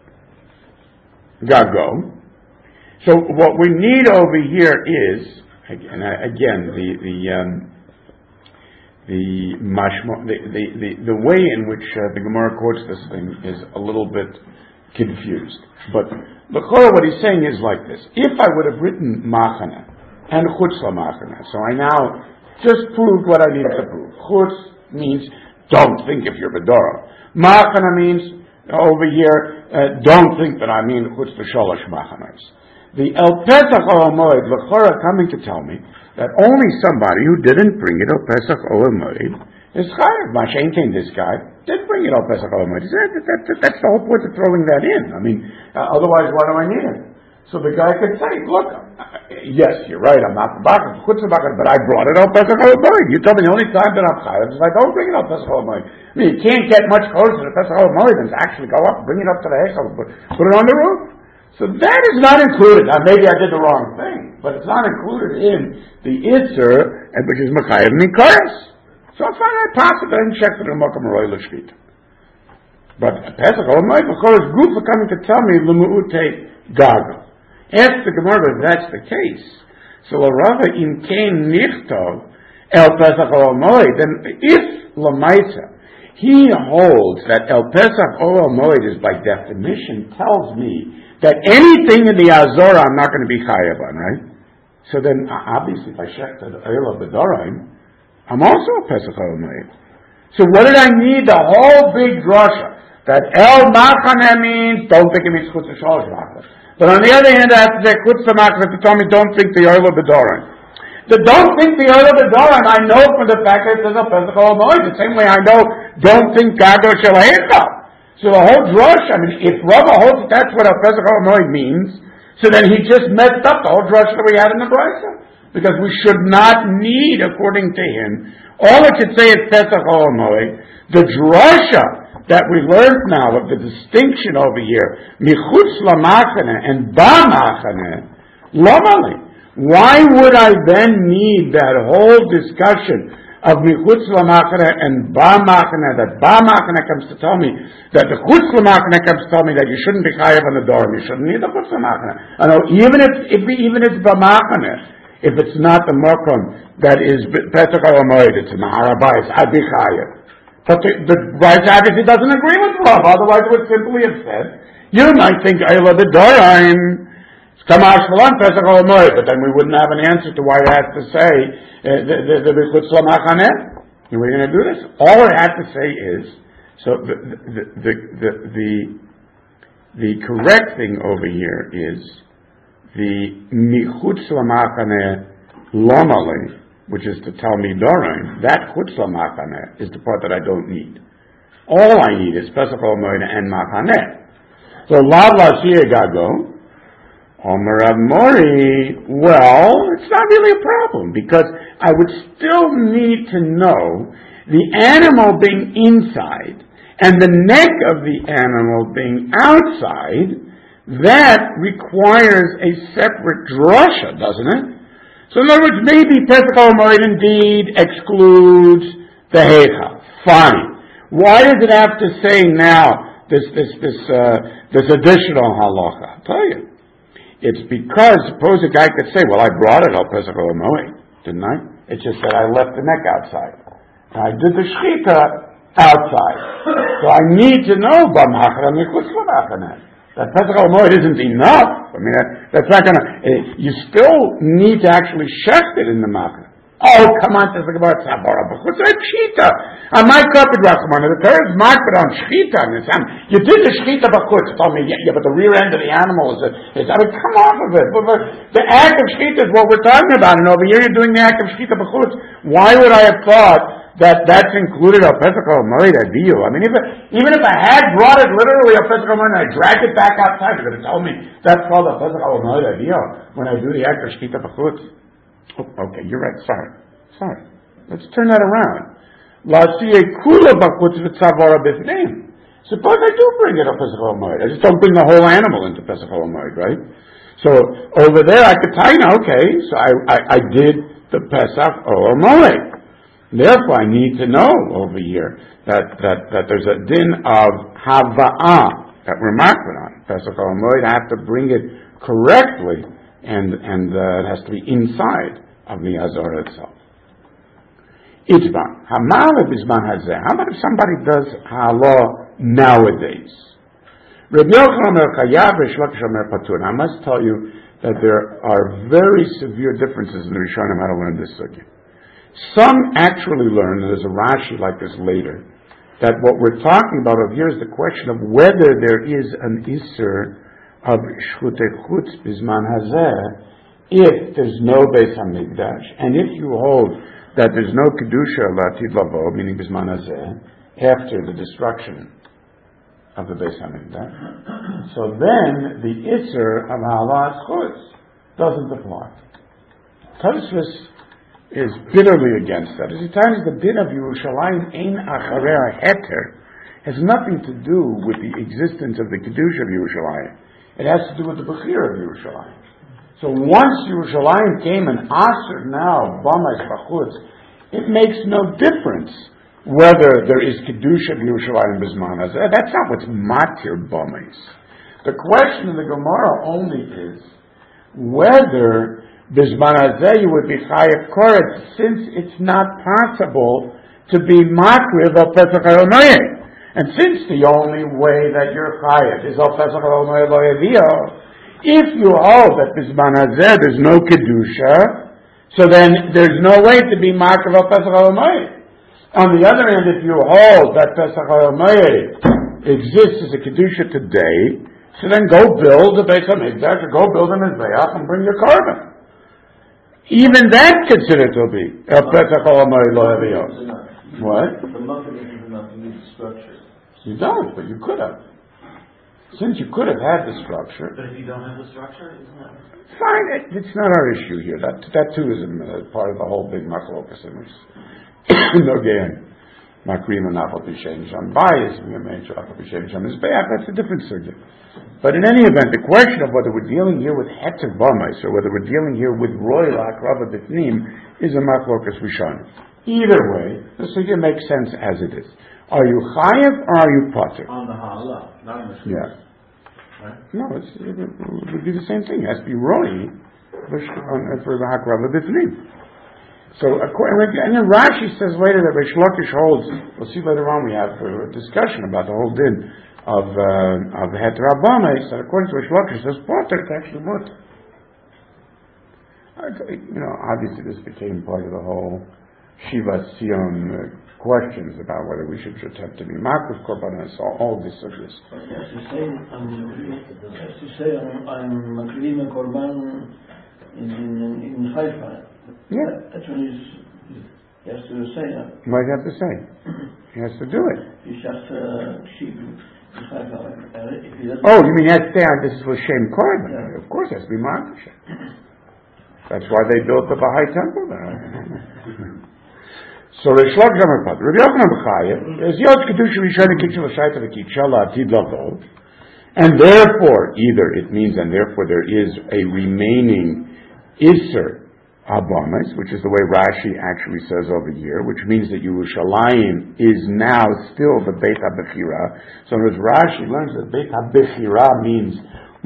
gago. So what we need over here is, again, again the the um, the, mashmo, the, the the the way in which uh, the Gemara quotes this thing is a little bit confused. But the Chorah, what he's saying is like this: if I would have written Machaneh and chutz lamachane. So I now just proved what I needed to prove. Chutz means don't think if you're bedora. Machane means over here, uh, don't think that I mean chutz v'sholosh machanes. The El Pesach Ol Moed l'chora coming to tell me that only somebody who didn't bring it El Pesach Ol Moed is chayav. Mashen came, this guy did bring it El Pesach Ol Moed. He said that, that, that, that's the whole point of throwing that in. I mean, uh, otherwise, why do I need it? So the guy could say, look, uh, yes, you're right, I'm not the bakar, but I brought it El Pesach Ol Moed. You told me the only time that I'm chayav is like, oh, bring it El Pesach Ol Moed. I mean, you can't get much closer to Pesach Ol Moed than to actually go up, bring it up to the Heichal, put, put it on the roof. So that is not included. Now maybe I did the wrong thing, but it's not included in the Isser, which is Makayev Mikaris. So I find I pass it and check for the Makam Roy L'Shvita. But Pesach Ol Moed Makaris Guf are coming to tell me L'Mu'ute Gaga. Ask the Gemara if that's the case. So L'Rava Im Kein Nichtov El Pesach Ol Moed, then if L'Maisa he holds that El Pesach Ol Moed is by definition tells me that anything in the Azorah I'm not going to be chayav on, right? So then, obviously, if I check the Eil of Bedoraim, I'm also a Pesach Ol Moed. So what did I need? The whole big drasha that El Machane means, don't think it means Chutz Shalosh Machane. But on the other hand, I have to say Chutz Machane to tell me don't think the Eil of Bedoraim. The don't think the Eil of Bedoraim, I know from the fact that it says El Pesach Ol Moed. The same way I know don't think Gado Shel Heichal. So the whole drush, I mean, if Rava holds that that's what El Pesach Ol Moed means, so then he just messed up the whole drush that we had in the Brisa. Because we should not need, according to him, all it should say is Pesach Ol Moed. The drasha that we learned now of the distinction over here, Michutz Lamachane and Ba'machane, Lamali. Why would I then need that whole discussion of Michutz Lamachane and Ba'machane, that Ba'machane comes to tell me that the Chutz Lamachane comes to tell me that you shouldn't be chayav on the door, you shouldn't need the Chutz Lamachane. I know, even if, if even if it's Ba'machane, if it's not the Mokum that is Pesach Ol Moed, it's in the Harabais, I'd be chayav. But the, the Bryce obviously doesn't agree with Rav, otherwise it would simply have said, you might think Eila B'Doraim, Kamash Malan Pesach Ol Moed, but then we wouldn't have an answer to why it has to say the B'chutz Lamachaneh. And we're going to do this. All it has to say is, so the the the the the, the correct thing over here is the Michutz Lamachaneh Lomali, which is to tell me Doraim. That Chutz Lamachaneh is the part that I don't need. All I need is Pesach Ol Moed and Machaneh. So Lav Lasiyeh Gago. Omer Rav Mori, well, it's not really a problem because I would still need to know the animal being inside and the neck of the animal being outside. That requires a separate drasha, doesn't it? So in other words, maybe Pesach Ol Moed indeed excludes the heichal. Fine. Why does it have to say now this this this uh, this additional halacha? I'll tell you. It's because, suppose a guy could say, well, I brought it El Pesach Ol Moed, didn't I? It's just that I left the neck outside. And I did the shechita outside. So I need to know, B'machar Michutz Lamachaneh. That Pesach Ol Moed isn't enough. I mean, that, that's not going to, you still need to actually shecht it in the machar. Oh, come on, to think about Sabara. What's that shechita? On my carpet, Rasman, the third is marked on shechita. You did the shechita b'chutz. Told me, yeah, yeah, but the rear end of the animal is, a, is I mean, come off of it. But, but the act of shechita is what we're talking about. And over here you're doing the act of shechita b'chutz. Why would I have thought that that's included a Pesach Ol Moed Aviyu? I mean, even, even if I had brought it literally a Pesach Ol Moed and I dragged it back outside, you're going to tell me that's called a Pesach Ol Moed Aviyu when I do the act of shechita b'chutz. Oh, okay, you're right. Sorry. Sorry. Let's turn that around. Suppose I do bring it up Pesach Ol Moed. I just don't bring the whole animal into Pesach Ol Moed, right? So over there I could tell you, okay, so I, I, I did the Pesach Ol Moed. Therefore I need to know over here that, that, that there's a din of Hava'ah that we're marked on. Pesach Ol Moed, I have to bring it correctly and, and uh, it has to be inside of the Azor itself. Itzban. Hamaleh bizman hazeh. How about if somebody does halah nowadays? Reb Yochanan Omer chayav, Reish Lakish Omer patur. I must tell you that there are very severe differences in the Rishonim how to learn this sugya. Some actually learn, and there's a Rashi like this later, that what we're talking about over here is the question of whether there is an Isser of Shchutei Chutz Bizman Hazeh if there's no Beis HaMikdash, and if you hold that there's no Kedusha Latid Lavo, meaning Bizman Hazeh, after the destruction of the Beis HaMikdash, so then the Isser of Halas Chutz doesn't apply. Tosfos is bitterly against that. As he tells the din of Yerushalayim ein acharei heter has nothing to do with the existence of the Kedusha of Yerushalayim. It has to do with the Bechira of Yerushalayim. So once Yerushalayim came and aser now Bamais Bachutz, it makes no difference whether there is Kedusha of Yerushalayim Bizman Hazeh. That's not what's matir Bamais. The question in the Gemara only is whether Bizman Hazeh you would be chayav koretz, since it's not possible to be makriv of Pesach HaOnoyeh. And since the only way that you're chayav is of Pesach HaOnoyeh lo yavio, if you hold that Bizman Hazeh there's no Kedusha, so then there's no way to be makriv of Pesach HaOnoyeh. On the other hand, if you hold that Pesach HaOnoyeh exists as a Kedusha today, so then go build a Beis HaMikdash or go build a Mizbeach and bring your carbon. Even that considered to be a Pesach HaOnoyeh lo yavio. What? The Makkim does not need structure. You don't, but you could have. Since you could have had the structure. But if you don't have the structure, isn't that? Fine, it, it's not our issue here. That that too is a, part of the whole big machlokas in which no gain. Makrim and Nafal Pishem Sham bias we made Nafal Pishem Sham is bad. That's a different subject. But in any event, the question of whether we're dealing here with Heter Bamais or whether we're dealing here with Roy Lakrava Bifnim is a machlokas Rishon. Either way, the sugya makes sense as it is. Are you chayav or are you potter? On the hala, not on the shul. Yeah. Right? No, it's, it would be the same thing. It has to be Roy for the Hakrava Bifnim. So, and then Rashi says later that Reish Lakish holds, we'll see later on we have a discussion about the whole din of uh, of Heter Bamais, that according to Reish Lakish says potter, it's actually mutter. You know, obviously this became part of the whole Shiva Sion uh, questions about whether we should attempt to be Makriv Korbanos, all, all this of this. He has to say, I'm, he has to say, I'm, I'm Makrivim and Korban in, in, in Haifa. Yeah. That's what he's, he has to say that. What do you have to say? He has to do it. He's just uh, sheep in Haifa. If he doesn't, Oh, you mean he has to say, oh, this is for Shem Korban? Yeah. Of course, it has to be Makriv. That's why they built the Baha'i temple there. So Reish Lakish Amar Potter, Rabbi Yochanan B'chayev, is Yod Kedusha Rishon Kitchel Shaita V'Kitchel Atid Lavo, and therefore, either it means, and therefore there is a remaining Isser Abamis, which is the way Rashi actually says over here, which means that Yerushalayim is now still the Beit HaBechira. So as Rashi learns that Beit HaBechira means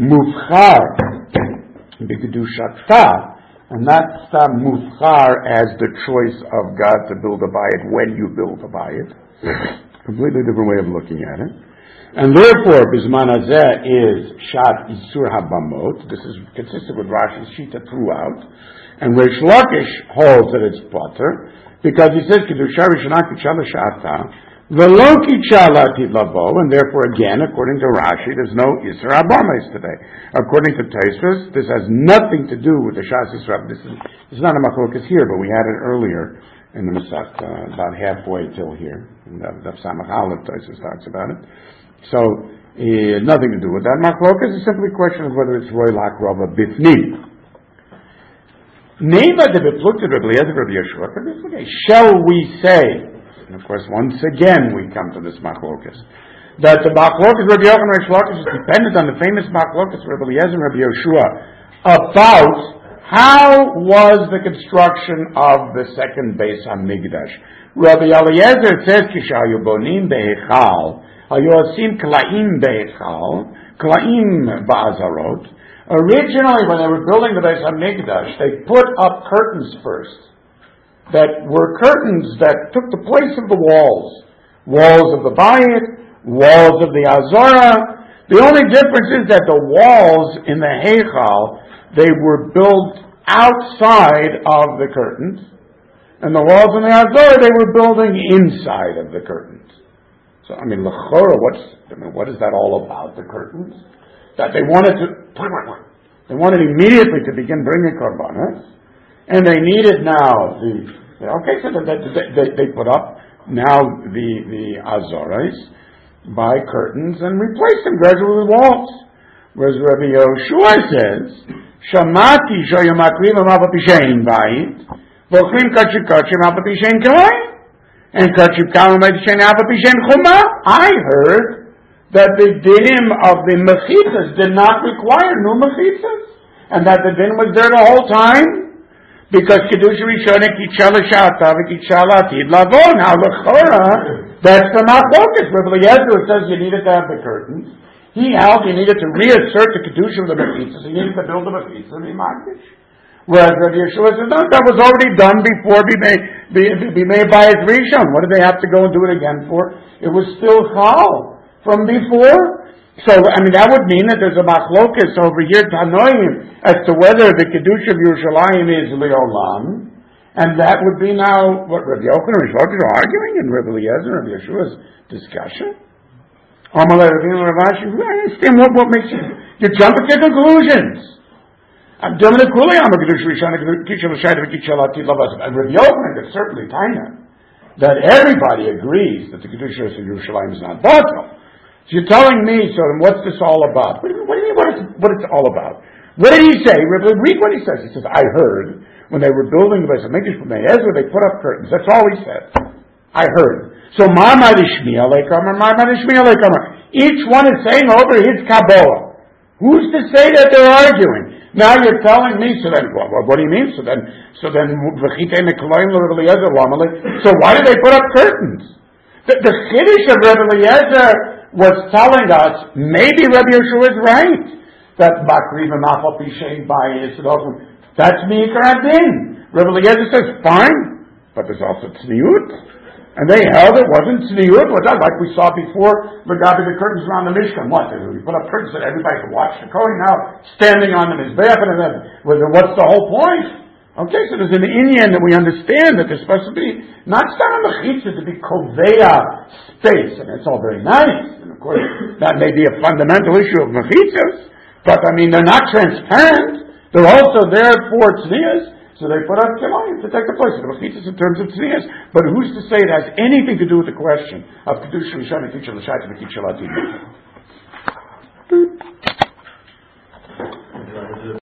Mufchar B'Kedushata, and not stam mufchar as the choice of God to build a bayit when you build a bayit. Completely different way of looking at it. And therefore, Bizman Hazeh is Shat Isur Habamot. This is consistent with Rashi's Shita throughout. And Reish Lakish holds that it's potter, because he says, Kedusha Rishonah Kitchala Shata, V'lo Kitchala Atid Lavo, and therefore again, according to Rashi, there's no Isra Abamis today. According to Tosfos, this has nothing to do with the Shas Yisrael. This is, this is not a machlokas here, but we had it earlier in the Masech, uh, about halfway till here. And the Samach Aleph Tosfos talks about it. So, uh, nothing to do with that. Machlokas is simply a question of whether it's Roy Lak Rava Bifnim. Nema de Beplukta Rabbi Eliezer Rabbi Yeshua, shall we say, and of course, once again, we come to this machlokas, that the machlokas Rabbi Yochanan Reish Lakish is dependent on the famous machlokas Rabbi Eliezer and Rabbi Yeshua about how was the construction of the second Beis HaMikdash. Rabbi Eliezer says, "Kishayu bonim behechal, hayu osim klaim behechal, klaim ba'azarot." Originally, when they were building the Beis HaMikdash, they put up curtains first, that were curtains that took the place of the walls. Walls of the Bayit, walls of the Azara. The only difference is that the walls in the Heichal they were built outside of the curtains, and the walls in the Azor they were building inside of the curtains. So, I mean, l'chora, what's, I mean, what is that all about, the curtains? That they wanted to, they wanted immediately to begin bringing korbanos, and they needed now the, okay, so they, they, they put up now the, the Azores by curtains and replaced them gradually with walls. Whereas Rabbi Yoshua says, Shamati shoyam akrivam apapishein bayit, v'ochlim kachip kachip apapishein k'layim. And Kachip Kalam Medishen Apapishen Chuma, I heard that the dinim of the mechitzas did not require new mechitzas, and that the din was there the whole time, because Kedusha Rishon Kitchala Shata V'Kitchala Atid Lavo. Now l'chora, that's the machlokas. Rabbi Eliezer says you needed to have the curtains. He held you needed to reassert the Kedusha of the mechitzas. You needed to build the mechitzas and be magdish. Whereas Rabbi Yeshua says, no, that was already done before be made, be, be made by his Rishon. What did they have to go and do it again for? It was still chal from before. So, I mean, that would mean that there's a machlokas over here, Tanoim, as to whether the Kedusha of Yerushalayim is Leolam. And that would be now what Rabbi Yochanan and Rabbi are arguing in Rabbi Eliezer and Rabbi Yeshua's discussion. Amalei Rabbeinu Ravashi, I understand what, what makes you, you jump at your conclusions. I'm doing it coolly. I'm a Kedush Rishon, Kitchel Shayda, Kitchel Atid Lavas. And Rabbi Yochanan is certainly Taina that everybody agrees that the Kedusha of Yerushalayim is not batal. So you're telling me, so then what's this all about? What do you, what do you mean? What it's, what it's all about? What did he say? Read what he says. He says, I heard when they were building the Beis Hamikdash from Ezra, they put up curtains. That's all he said. I heard. So Ma'amad Ishmi Aleikamer, Ma'amad Ishmi Aleikamer. Each one is saying over his Kabbalah. Who's to say that they're arguing? Now you're telling me, so then, well, what do you mean? So then, so then, so why did they put up curtains? The, the Chiddush of Rabbi Eliezer was telling us, maybe Rabbi Yeshua is right, that Bakriva Mafal Pishay by Yisrael, that's Mikar Adin. Rabbi Eliezer says, fine, but there's also Tzniut. And they held it wasn't tzniut, was that like we saw before, Magabi the curtains around the Mishkan. What? We put up curtains that everybody could watch the Kohen now, standing on the Mizbeach, and then, what's the whole point? Okay, so there's an Inyan that we understand that there's supposed to be, not Stam Mechitza, to be Koveya space, and it's all very nice. And of course, that may be a fundamental issue of Mechitzas, but I mean, they're not transparent. They're also there for tznius. So they put up Kelayim to take the place of the Mechitzas in terms of tznius. But who's to say it has anything to do with the question of Kedusha Rishon and Kitchel L'Shayt and Kitchel Atid?